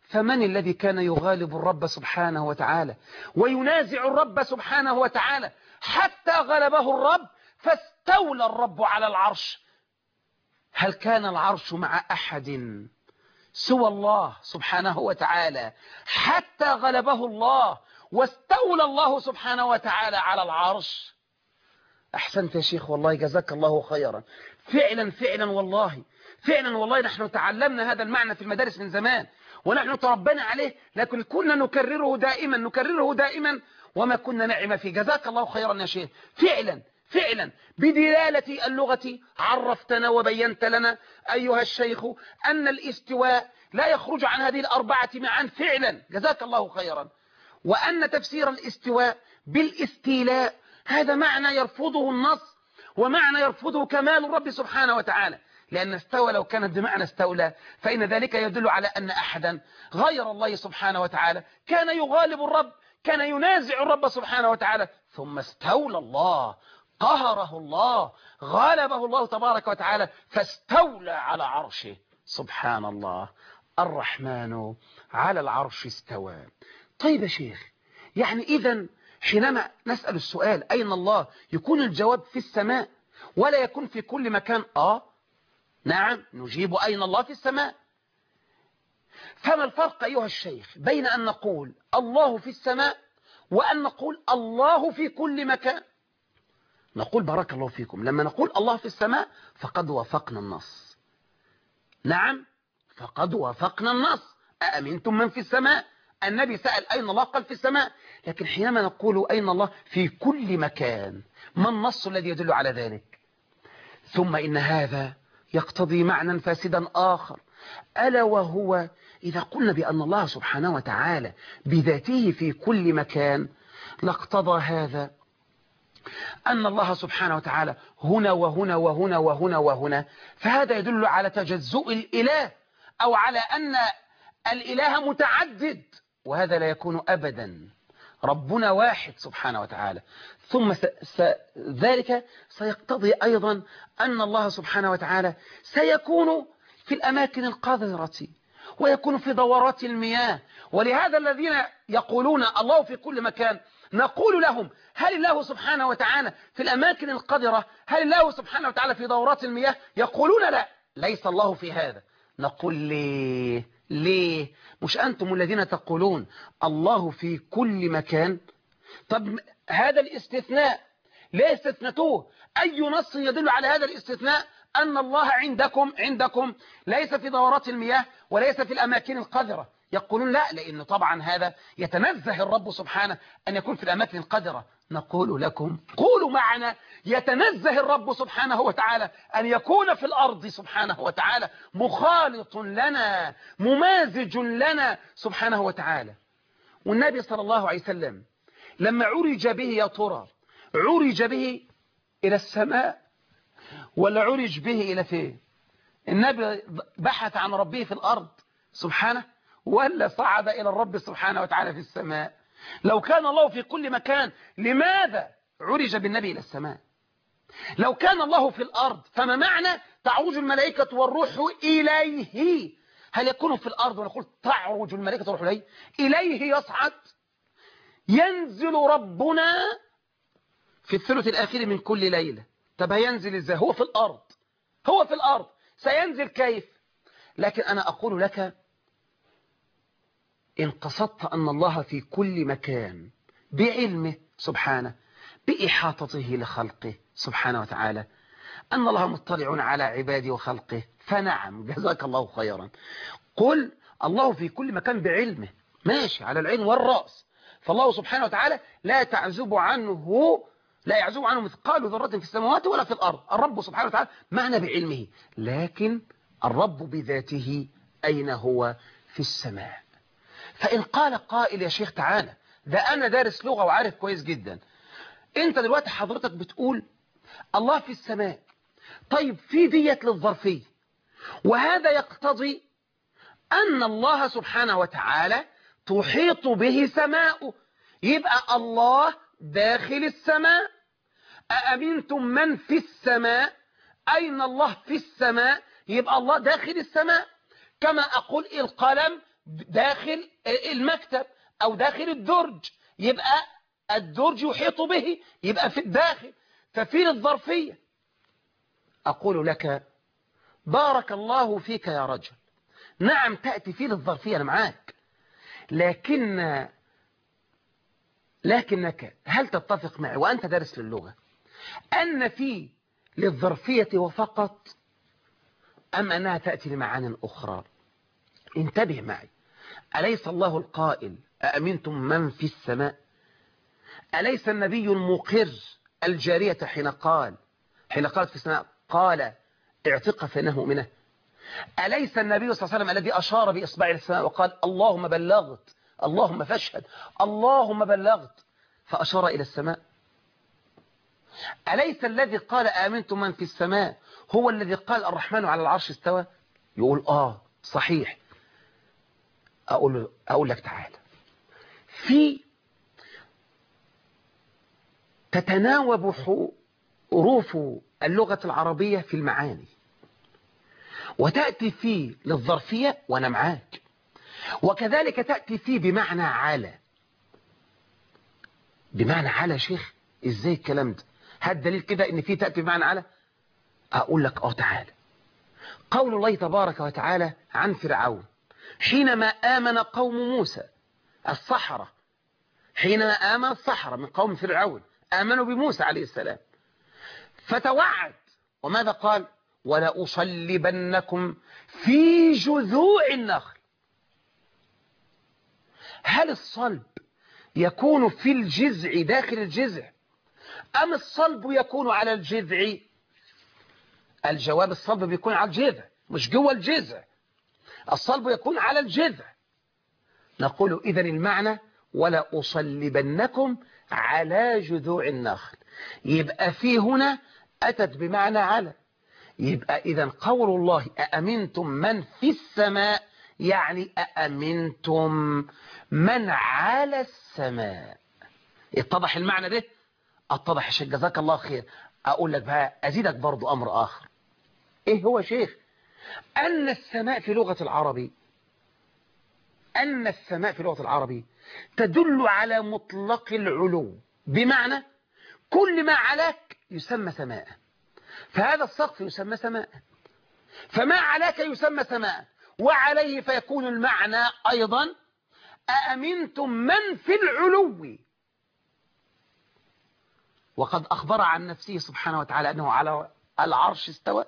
فمن الذي كان يغالب الرب سبحانه وتعالى وينازع الرب سبحانه وتعالى حتى غلبه الرب فاستولى الرب على العرش؟ هل كان العرش مع أحد سوى الله سبحانه وتعالى حتى غلبه الله واستولى الله سبحانه وتعالى على العرش؟ أحسنت يا شيخ، والله جزاك الله خيرا. فعلا فعلا والله، فعلا والله نحن تعلمنا هذا المعنى في المدارس من زمان ونحن تربينا عليه، لكن كنا نكرره دائما نكرره دائما وما كنا نعم فيه. جزاك الله خيرا يا شيخ. فعلا فعلا بدلالة اللغة عرفتنا وبينت لنا أيها الشيخ أن الاستواء لا يخرج عن هذه الأربعة معا. فعلا جزاك الله خيرا. وأن تفسير الاستواء بالاستيلاء هذا معنى يرفضه النص ومعنى يرفضه كمال الرب سبحانه وتعالى، لأن استوى لو كانت بمعنى استولى فإن ذلك يدل على أن أحدا غير الله سبحانه وتعالى كان يغالب الرب، كان ينازع الرب سبحانه وتعالى، ثم استولى الله، قهره الله، غالبه الله تبارك وتعالى فاستولى على عرشه. سبحان الله، الرحمن على العرش استوى. طيب يا شيخ، يعني إذن حينما نسأل السؤال أين الله يكون الجواب في السماء ولا يكون في كل مكان؟ نعم نجيب أين الله في السماء. فما الفرق أيها الشيخ بين أن نقول الله في السماء وأن نقول الله في كل مكان؟ نقول بارك الله فيكم لما نقول الله في السماء فقد وافقنا النص. نعم فقد وافقنا النص. أأمنتم من في السماء؟ النبي سأل أين الله قال في السماء. لكن حينما نقول أين الله في كل مكان، ما النص الذي يدل على ذلك؟ ثم إن هذا يقتضي معنى فاسدا آخر، ألا وهو إذا قلنا بأن الله سبحانه وتعالى بذاته في كل مكان لاقتضى هذا أن الله سبحانه وتعالى هنا وهنا وهنا وهنا وهنا، فهذا يدل على تجزؤ الإله أو على أن الإله متعدد، وهذا لا يكون أبدا. ربنا واحد سبحانه وتعالى. ثم ذلك سيقتضي أيضا أن الله سبحانه وتعالى سيكون في الأماكن القذرة ويكون في دورات المياه. ولهذا الذين يقولون الله في كل مكان نقول لهم هل الله سبحانه وتعالى في الأماكن القذرة؟ هل الله سبحانه وتعالى في دورات المياه؟ يقولون لا، ليس الله في هذا. نقول ليه؟ مش أنتم الذين تقولون الله في كل مكان؟ طب هذا الاستثناء ليه استثنتوه؟ أي نص يدل على هذا الاستثناء أن الله عندكم ليس في دورات المياه وليس في الأماكن القذرة؟ يقولون لا، لأن طبعا هذا يتنزه الرب سبحانه أن يكون في الأماكن القذرة. نقول لكم قولوا معنا يتنزه الرب سبحانه وتعالى أن يكون في الأرض سبحانه وتعالى مخالط لنا ممازج لنا سبحانه وتعالى. والنبي صلى الله عليه وسلم لما عرج به، يا ترى عرج به إلى السماء ولا عرج به إلى فين؟ النبي بحث عن ربه في الأرض سبحانه ولا صعد إلى الرب سبحانه وتعالى في السماء؟ لو كان الله في كل مكان لماذا عرج بالنبي إلى السماء؟ لو كان الله في الأرض فما معنى تعرج الملائكة والروح إليه؟ هل يكون في الأرض ونقول تعرج الملائكة والروح إليه؟ إليه يصعد، ينزل ربنا في الثلث الأخير من كل ليلة. طب هينزل إزاي؟ هو في الأرض، هو في الأرض، سينزل كيف؟ لكن أنا أقول لك إن قصدت أن الله في كل مكان بعلمه سبحانه بإحاطته لخلقه سبحانه وتعالى، أن الله مطلع على عباده وخلقه، فنعم جزاك الله خيرا. قل الله في كل مكان بعلمه، ماشي على العين والرأس، فالله سبحانه وتعالى لا يعزب عنه مثقال ذرة في السماوات ولا في الأرض. الرب سبحانه وتعالى معنى بعلمه، لكن الرب بذاته أين هو؟ في السماء. فإن قال قائل يا شيخ تعالى، ده أنا دارس لغة وعارف كويس جدا، أنت دلوقتي حضرتك بتقول الله في السماء، طيب في دية للظرفية، وهذا يقتضي أن الله سبحانه وتعالى تحيط به سماؤه، يبقى الله داخل السماء. أأمنتم من في السماء؟ أين الله في السماء؟ يبقى الله داخل السماء. كما أقول القلم داخل المكتب أو داخل الدرج، يبقى الدرج يحيط به، يبقى في الداخل. ففين الظرفية؟ أقول لك بارك الله فيك يا رجل، نعم تأتي فين الظرفية، أنا معاك، لكنك هل تتفق معي وأنت دارس للغة أن في للظرفية وفقط، أم أنها تأتي لمعان أخرى؟ انتبه معي، أليس الله القائل أأمنتم من في السماء؟ أليس النبي المقر الجارية حين قالت في السماء قال اعتق فإنه مؤمنة؟ أليس النبي صلى الله عليه وسلم الذي أشار بإصبعه السماء وقال اللهم بلغت، اللهم فاشهد، اللهم بلغت، فأشار إلى السماء؟ أليس الذي قال آمنتم من في السماء هو الذي قال الرحمن على العرش استوى؟ يقول صحيح. أقول لك تعالى، تتناوب حروف اللغة العربية في المعاني، وتأتي فيه للظرفية وأنا معاك، وكذلك تأتي فيه بمعنى على. بمعنى على شيخ، إزاي الكلام ده؟ هات دليل كده إن فيه تأتي بمعنى على. أقول لك تعالى، قول الله تبارك وتعالى عن فرعون حينما آمن قوم موسى السحرة، حينما آمن السحرة من قوم فرعون آمنوا بموسى عليه السلام، فتوعد وماذا قال؟ ولأصلبنكم في جذوع النخل. هل الصلب يكون في الجذع داخل الجذع، أم الصلب يكون على الجذع؟ الجواب الصلب بيكون على الجذع مش جوه الجذع، الصلب يكون على الجذع. نقول إذن المعنى ولا أصلبنكم على جذوع النخل، يبقى في هنا أتت بمعنى على. يبقى إذن قول الله أأمنتم من في السماء يعني أأمنتم من على السماء. اتضح المعنى ده؟ اتضح يا شيخ، جزاك الله خير. أقول لك بقى، أزيدك برضو أمر آخر. إيه هو شيخ؟ أن السماء في لغة العربي تدل على مطلق العلو، بمعنى كل ما علاك يسمى سماء، فهذا السقف يسمى سماء، فما علاك يسمى سماء، وعليه فيكون المعنى أيضا أأمنتم من في العلو. وقد أخبر عن نفسه سبحانه وتعالى أنه على العرش استوى.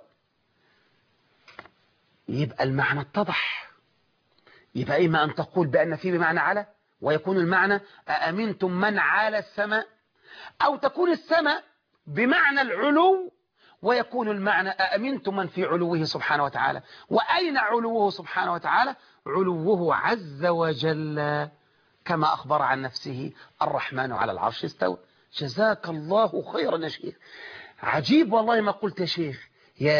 يبقى المعنى اتضح. يبقى إما أن تقول بأن فيه بمعنى على ويكون المعنى أأمنتم من على السماء، أو تكون السماء بمعنى العلو ويكون المعنى أأمنتم من في علوه سبحانه وتعالى. وأين علوه سبحانه وتعالى؟ علوه عز وجل كما أخبر عن نفسه الرحمن على العرش استوى. جزاك الله خيرا يا شيخ، عجيب والله ما قلت يا شيخ.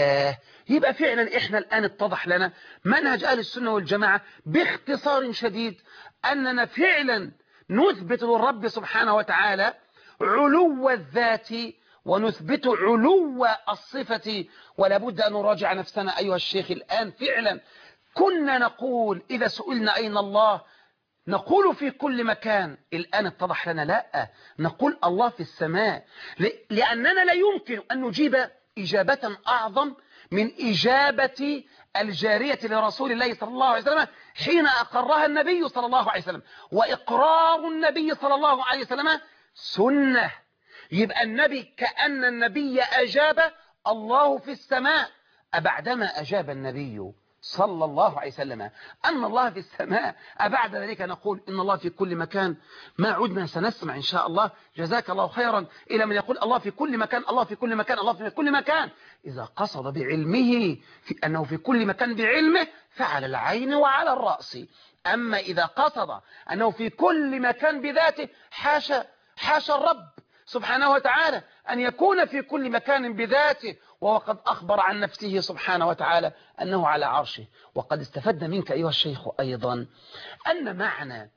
يبقى فعلا احنا الآن اتضح لنا منهج أهل السنة والجماعة باختصار شديد، أننا فعلا نثبت للرب سبحانه وتعالى علو الذات ونثبت علو الصفة. ولا بد أن نراجع نفسنا أيها الشيخ الآن. فعلا كنا نقول إذا سئلنا أين الله نقول في كل مكان، الآن اتضح لنا لا، نقول الله في السماء، لأننا لا يمكن أن نجيب إجابة أعظم من إجابة الجارية لرسول الله صلى الله عليه وسلم حين أقرها النبي صلى الله عليه وسلم. وإقرار النبي صلى الله عليه وسلم سنة. يبقى النبي كأن النبي أجاب الله في السماء، أبعدما أجاب النبي صلى الله عليه وسلم أن الله في السماء أبعد ذلك نقول إن الله في كل مكان. ما عدنا سنسمع إن شاء الله جزاك الله خيرا إلى من يقول الله في كل مكان، الله في كل مكان، الله في كل مكان، إذا قصد بعلمه أنه في كل مكان بعلمه فعلى العين وعلى الرأس. أما إذا قصد أنه في كل مكان بذاته، حاشا الرب سبحانه وتعالى أن يكون في كل مكان بذاته، وقد أخبر عن نفسه سبحانه وتعالى أنه على عرشه. وقد استفدنا منك أيها الشيخ أيضا أن معنى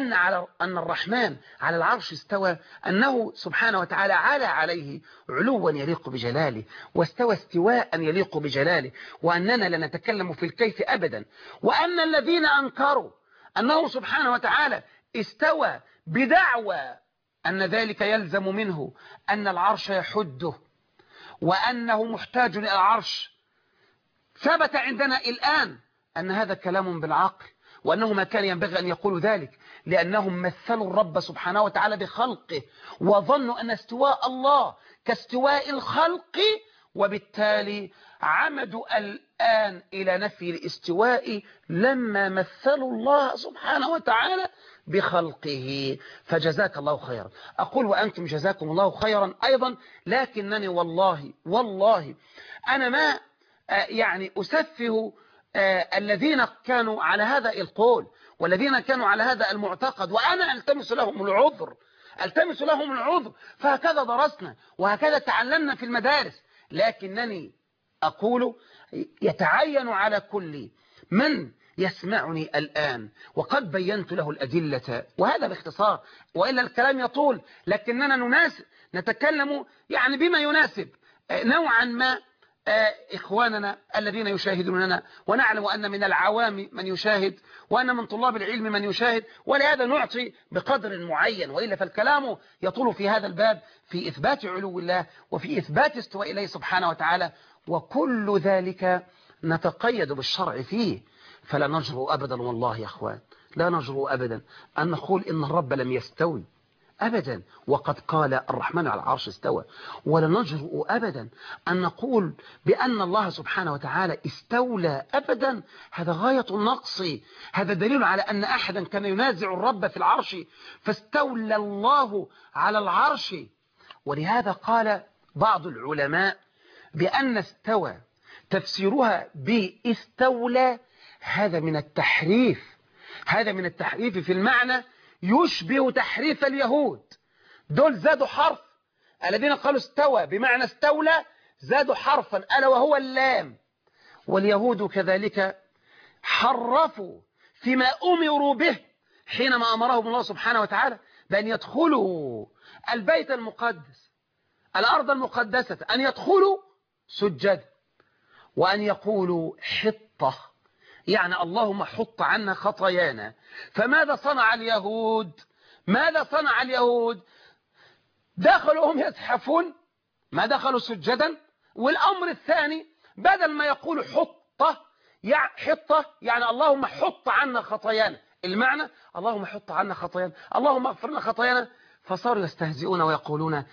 أن الرحمن على العرش استوى أنه سبحانه وتعالى عليه علوا يليق بجلاله، واستوى استواء يليق بجلاله، وأننا لا نتكلم في الكيف أبدا. وأن الذين أنكروا أنه سبحانه وتعالى استوى بدعوى أن ذلك يلزم منه أن العرش يحده وأنه محتاج إلى العرش. ثبت عندنا الآن أن هذا كلام بالعقل، وأنه ما كان ينبغي أن يقولوا ذلك، لأنهم مثلوا الرب سبحانه وتعالى بخلقه وظنوا أن استواء الله كاستواء الخلق، وبالتالي عمدوا الآن إلى نفي الاستواء لما مثلوا الله سبحانه وتعالى بخلقه. فجزاك الله خيرا. أقول وأنتم جزاكم الله خيرا أيضا، لكنني والله أنا ما يعني أسفه الذين كانوا على هذا القول والذين كانوا على هذا المعتقد، وأنا ألتمس لهم العذر، فهكذا درسنا وهكذا تعلمنا في المدارس. لكنني أقول يتعين على كل من يسمعني الآن، وقد بينت له الأدلة، وهذا باختصار، وإلا الكلام يطول، لكننا نتكلم يعني بما يناسب نوعا ما إخواننا الذين يشاهدوننا، ونعلم أن من العوام من يشاهد وأن من طلاب العلم من يشاهد، ولهذا نعطي بقدر معين، وإلا فالكلام يطول في هذا الباب في إثبات علو الله وفي إثبات استواء الله سبحانه وتعالى، وكل ذلك نتقيد بالشرع فيه. فلا نجرؤ أبدا، والله يا أخوان لا نجرؤ أبدا أن نقول إن الرب لم يستوي أبدا، وقد قال الرحمن على العرش استوى. ولا نجرؤ أبدا أن نقول بأن الله سبحانه وتعالى استولى أبدا، هذا غاية النقص. هذا دليل على أن أحدا كان ينازع الرب في العرش، فاستولى الله على العرش. ولهذا قال بعض العلماء بأن استوى تفسيرها باستولى هذا من التحريف، في المعنى يشبه تحريف اليهود. دول زادوا حرف، الذين قالوا استوى بمعنى استولى زادوا حرفا ألا وهو اللام. واليهود كذلك حرفوا فيما أمروا به حينما أمرهم الله سبحانه وتعالى بأن يدخلوا البيت المقدس، الأرض المقدسة، أن يدخلوا سجدا وأن يقولوا حطة، يعني اللهم حط عنا خطايانا. فماذا صنع اليهود؟ دخلوا هم يزحفون، ما دخلوا سجدا. والأمر الثاني بدل ما يقولوا حطة يعني اللهم حط عنا خطايانا، المعنى اللهم حط عنا خطايانا، اللهم اغفر لنا خطايانا، فصاروا يستهزئون ويقولون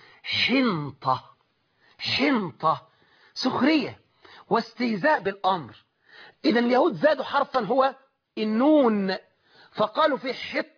حنطة، سخرية واستهزاء بالأمر. إذا اليهود زادوا حرفا هو النون، فقالوا في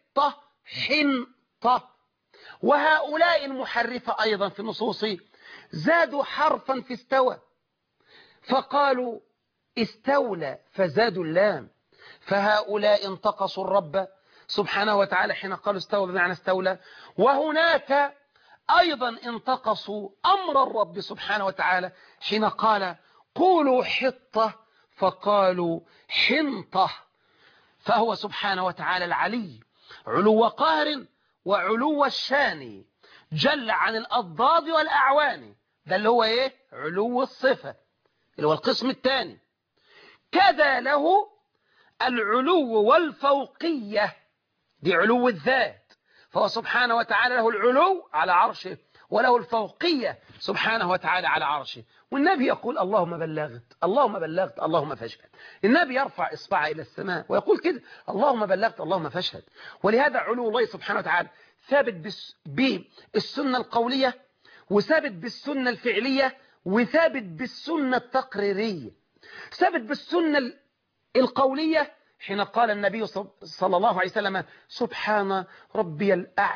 حنطة. وهؤلاء المحرفة أيضا في النصوص زادوا حرفا في استوى، فقالوا استولى فزادوا اللام. فهؤلاء انتقصوا الرب سبحانه وتعالى حين قالوا استوى بمعنى استولى، وهناك أيضا انتقصوا أمر الرب سبحانه وتعالى حين قال قولوا حطة فقالوا حنطة. فهو سبحانه وتعالى العلي علو قهر وعلو الشان، جل عن الأضداد والأعوان. ده اللي هو إيه؟ علو الصفة، اللي هو القسم الثاني. كذا له العلو والفوقية، دي علو الذات، فهو سبحانه وتعالى له العلو على عرشه وله الفوقية سبحانه وتعالى على عرشه. والنبي يقول اللهم بلغت اللهم فاشهد. النبي يرفع إصبعه إلى السماء ويقول كده اللهم بلغت اللهم فاشهد. ولهذا علو الله سبحانه وتعالى ثابت بالسنة القولية، وثابت بالسنة الفعلية، وثابت بالسنة التقريرية. ثابت بالسنة القولية حين قال النبي صلى الله عليه وسلم سبحان ربي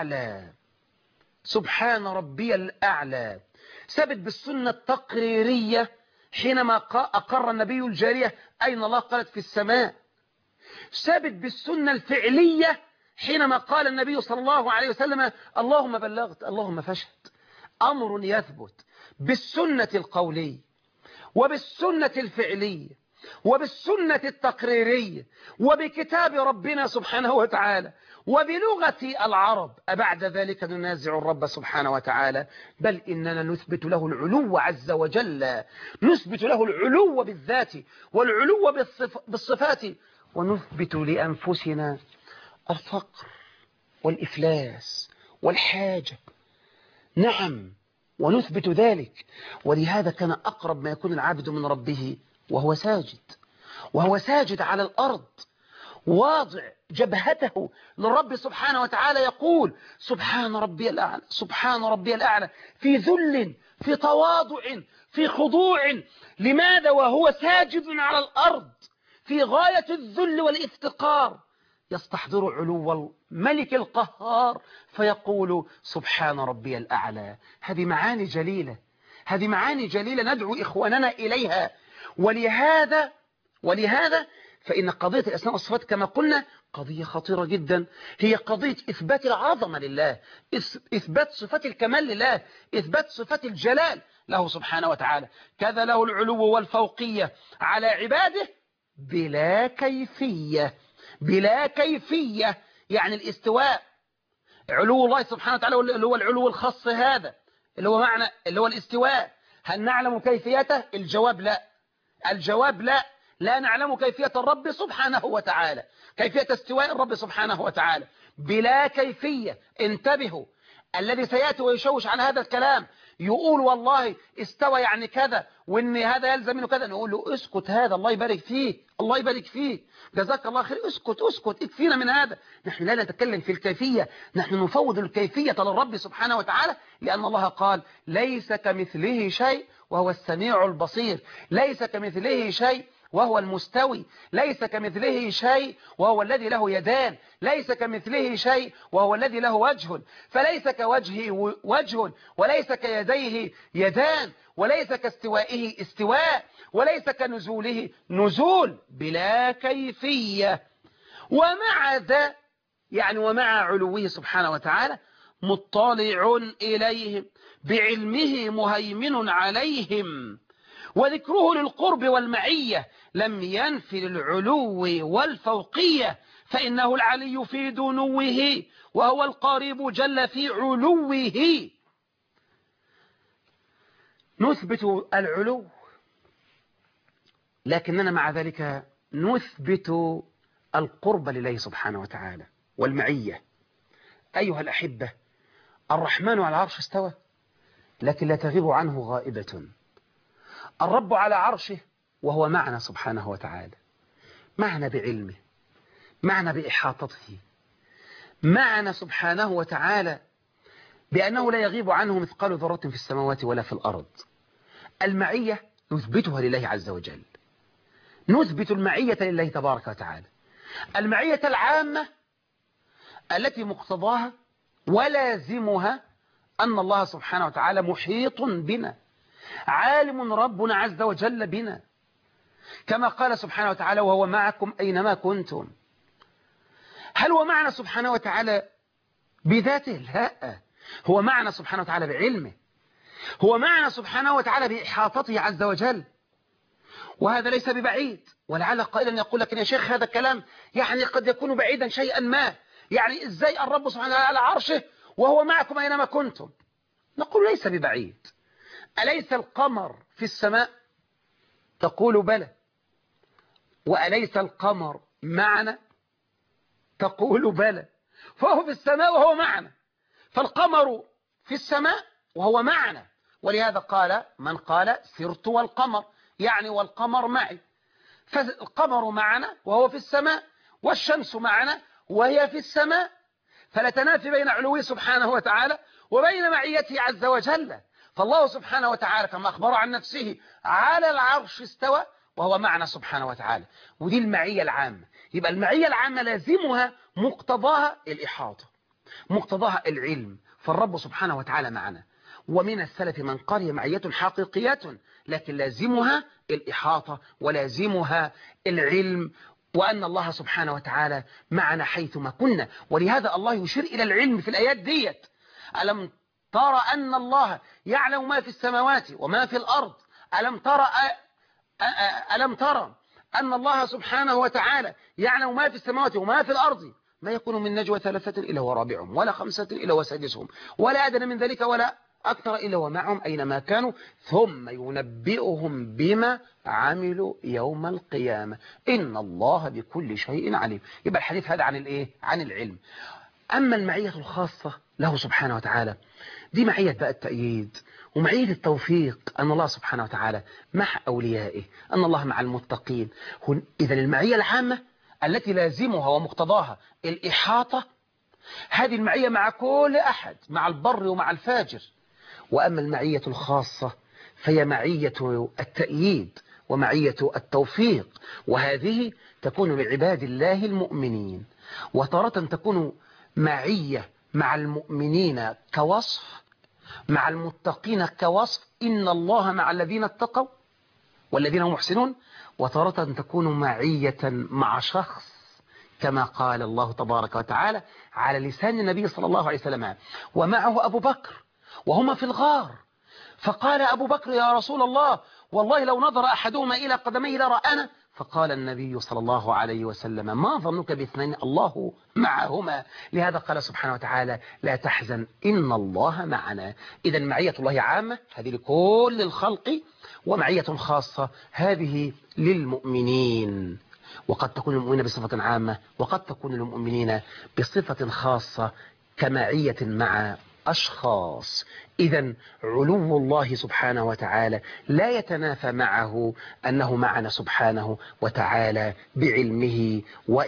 الأعلى. ثابت بالسنة التقريرية حينما أقر النبي الجارية أين الله؟ قالت في السماء. ثابت بالسنة الفعلية حينما قال النبي صلى الله عليه وسلم اللهم بلغت اللهم فاشهد. أمر يثبت بالسنة القولية وبالسنة الفعلية وبالسنة التقريرية وبكتاب ربنا سبحانه وتعالى وبلغة العرب. أبعد ذلك ننازع الرب سبحانه وتعالى؟ بل إننا نثبت له العلو عز وجل، نثبت له العلو بالذات والعلو بالصفات، ونثبت لأنفسنا الفقر والإفلاس والحاجة. نعم، ونثبت ذلك. ولهذا كان أقرب ما يكون العابد من ربه وهو ساجد على الأرض، واضع جبهته للرب سبحانه وتعالى، يقول سبحان ربي الأعلى، سبحان ربي الأعلى، في ذل، في تواضع، في خضوع. لماذا؟ وهو ساجد على الأرض في غاية الذل والافتقار، يستحضر علو الملك القهار فيقول سبحان ربي الأعلى. هذه معاني جليلة، هذه معاني جليلة ندعو إخواننا إليها. ولهذا فإن قضية الأسماء والصفات كما قلنا قضية خطيرة جدا، هي قضية إثبات العظمة لله، إثبات صفات الكمال لله، إثبات صفات الجلال له سبحانه وتعالى. كذا له العلو والفوقية على عباده بلا كيفية. بلا كيفية يعني الاستواء، علو الله سبحانه وتعالى اللي هو العلو الخاص، هذا اللي هو معنى اللي هو الاستواء. هل نعلم كيفيته؟ الجواب لا. الجواب لا، لا نعلم كيفية الرب سبحانه وتعالى، كيفية استواء الرب سبحانه وتعالى بلا كيفية. انتبهوا، الذي سيأتي ويشوش على هذا الكلام يقول والله استوى يعني كذا وان هذا يلزم منه كذا، نقول له اسكت، هذا الله يبارك فيه، الله يبارك فيه، جزاك الله خير، اسكت اكفينا من هذا. نحن لا نتكلم في الكيفية، نحن نفوض الكيفية للرب سبحانه وتعالى، لأن الله قال ليس كمثله شيء وهو السميع البصير. ليس كمثله شيء وهو المستوي، ليس كمثله شيء وهو الذي له يدان، ليس كمثله شيء وهو الذي له وجه، فليس كوجهه وجه، وليس كيديه يدان، وليس كاستوائه استواء، وليس كنزوله نزول، بلا كيفية. ومع ذا يعني ومع علوه سبحانه وتعالى مطلع إليهم بعلمه مهيمن عليهم، وذكره للقرب والمعية لم ينف للعلو والفوقية، فإنه العلي في دنوه وهو القريب جل في علوه. نثبت العلو، لكننا مع ذلك نثبت القرب لله سبحانه وتعالى والمعية. أيها الأحبة، الرحمن على العرش استوى، لكن لا تغيب عنه غائبة. الرب على عرشه وهو معنا سبحانه وتعالى، معنا بعلمه، معنا بإحاطته، معنا سبحانه وتعالى بأنه لا يغيب عنه مثقال ذرة في السماوات ولا في الأرض. المعية نثبتها لله عز وجل، نثبت المعية لله تبارك وتعالى، المعية العامة التي مقتضاها ولازمها أن الله سبحانه وتعالى محيط بنا، عالم ربنا عز وجل بنا، كما قال سبحانه وتعالى وهو معكم أينما كنتم. هل هو معنا سبحانه وتعالى بذاته؟ لا، هو معنا سبحانه وتعالى بعلمه، هو معنا سبحانه وتعالى بإحاطته عز وجل، وهذا ليس ببعيد. ولعل قائلا يقول لكن يا شيخ هذا الكلام يعني قد يكون بعيدا شيئا ما، يعني ازاي الرب سبحانه وتعالى على عرشه وهو معكم أينما كنتم؟ نقول ليس ببعيد. أليس القمر في السماء؟ تقول بلى. وأليس القمر معنا؟ تقول بلى. فهو في السماء وهو معنا، فالقمر في السماء وهو معنا. ولهذا قال من قال سرت والقمر، يعني والقمر معي، فالقمر معنا وهو في السماء، والشمس معنا وهي في السماء، فلا تنافي بين علوه سبحانه وتعالى وبين معيته عز وجل. فالله سبحانه وتعالى كما أخبر عن نفسه على العرش استوى وهو معنا سبحانه وتعالى، ودي المعية العامة. يبقى المعية العامة لازمها مقتضاها الإحاطة، مقتضاها العلم، فالرب سبحانه وتعالى معنا. ومن السلف من قال هي معية حقيقية، لكن لازمها الإحاطة ولازمها العلم، وأن الله سبحانه وتعالى معنا حيثما كنا. ولهذا الله يشير إلى العلم في الآيات ديت. ألم ترى أن الله يعلم ما في السماوات وما في الأرض؟ ألم ترى أن الله سبحانه وتعالى يعلم ما في السماوات وما في الأرض؟ ما يكون من نجوى ثلاثة إلا هو رابعهم، ولا خمسة إلا هو سادسهم، ولا أدنى من ذلك ولا أكثر إلا ومعهم أينما كانوا ثم ينبئهم بما عملوا يوم القيامة إن الله بكل شيء عليم. يبقى الحديث هذا عن الإيه؟ عن العلم. أما المعية الخاصة له سبحانه وتعالى دي معية بقى التأييد ومعية التوفيق، أن الله سبحانه وتعالى مع أوليائه، أن الله مع المتقين. إذا المعية العامة التي لازمها ومقتضاها الإحاطة، هذه المعية مع كل أحد، مع البر ومع الفاجر. وأما المعية الخاصة فهي معية التأييد ومعية التوفيق، وهذه تكون لعباد الله المؤمنين. وتارة تكون معية مع المؤمنين كوصف، مع المتقين كوصف، إن الله مع الذين اتقوا والذين هم محسنون. وتارة تكون معية مع شخص كما قال الله تبارك وتعالى على لسان النبي صلى الله عليه وسلم: ومعه أبو بكر وهما في الغار، فقال أبو بكر: يا رسول الله والله لو نظر أحدهما إلى قدميه لرآنا. فقال النبي صلى الله عليه وسلم: ما ظنك باثنين الله معهما. لهذا قال سبحانه وتعالى: لا تحزن إن الله معنا. إذا معية الله عامة، هذه لكل الخلق، ومعية خاصة هذه للمؤمنين. وقد تكون المؤمنين بصفة عامة، وقد تكون المؤمنين بصفة خاصة كمعية مع أشخاص. إذن علو الله سبحانه وتعالى لا يتنافى معه أنه معنا سبحانه وتعالى بعلمه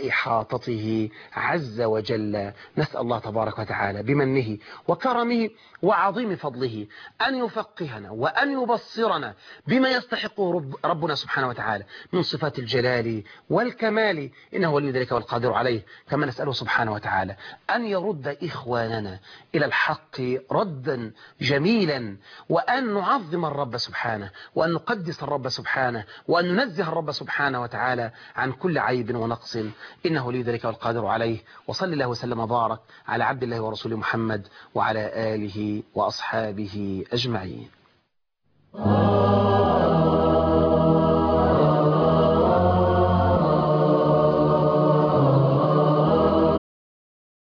وإحاطته عز وجل. نسأل الله تبارك وتعالى بمنه وكرمه وعظيم فضله أن يفقهنا وأن يبصرنا بما يستحقه ربنا سبحانه وتعالى من صفات الجلال والكمال، إنه ولي ذلك والقادر عليه. كما نسأله سبحانه وتعالى أن يرد إخواننا إلى الحق ردا جميلا، وأن نعظم الرب سبحانه، وأن نقدس الرب سبحانه، وأن ننزه الرب سبحانه وتعالى عن كل عيب ونقص، إنه ولي ذلك والقادر عليه. وصلى الله وسلم وبارك على عبد الله ورسوله محمد وعلى آله وأصحابه أجمعين.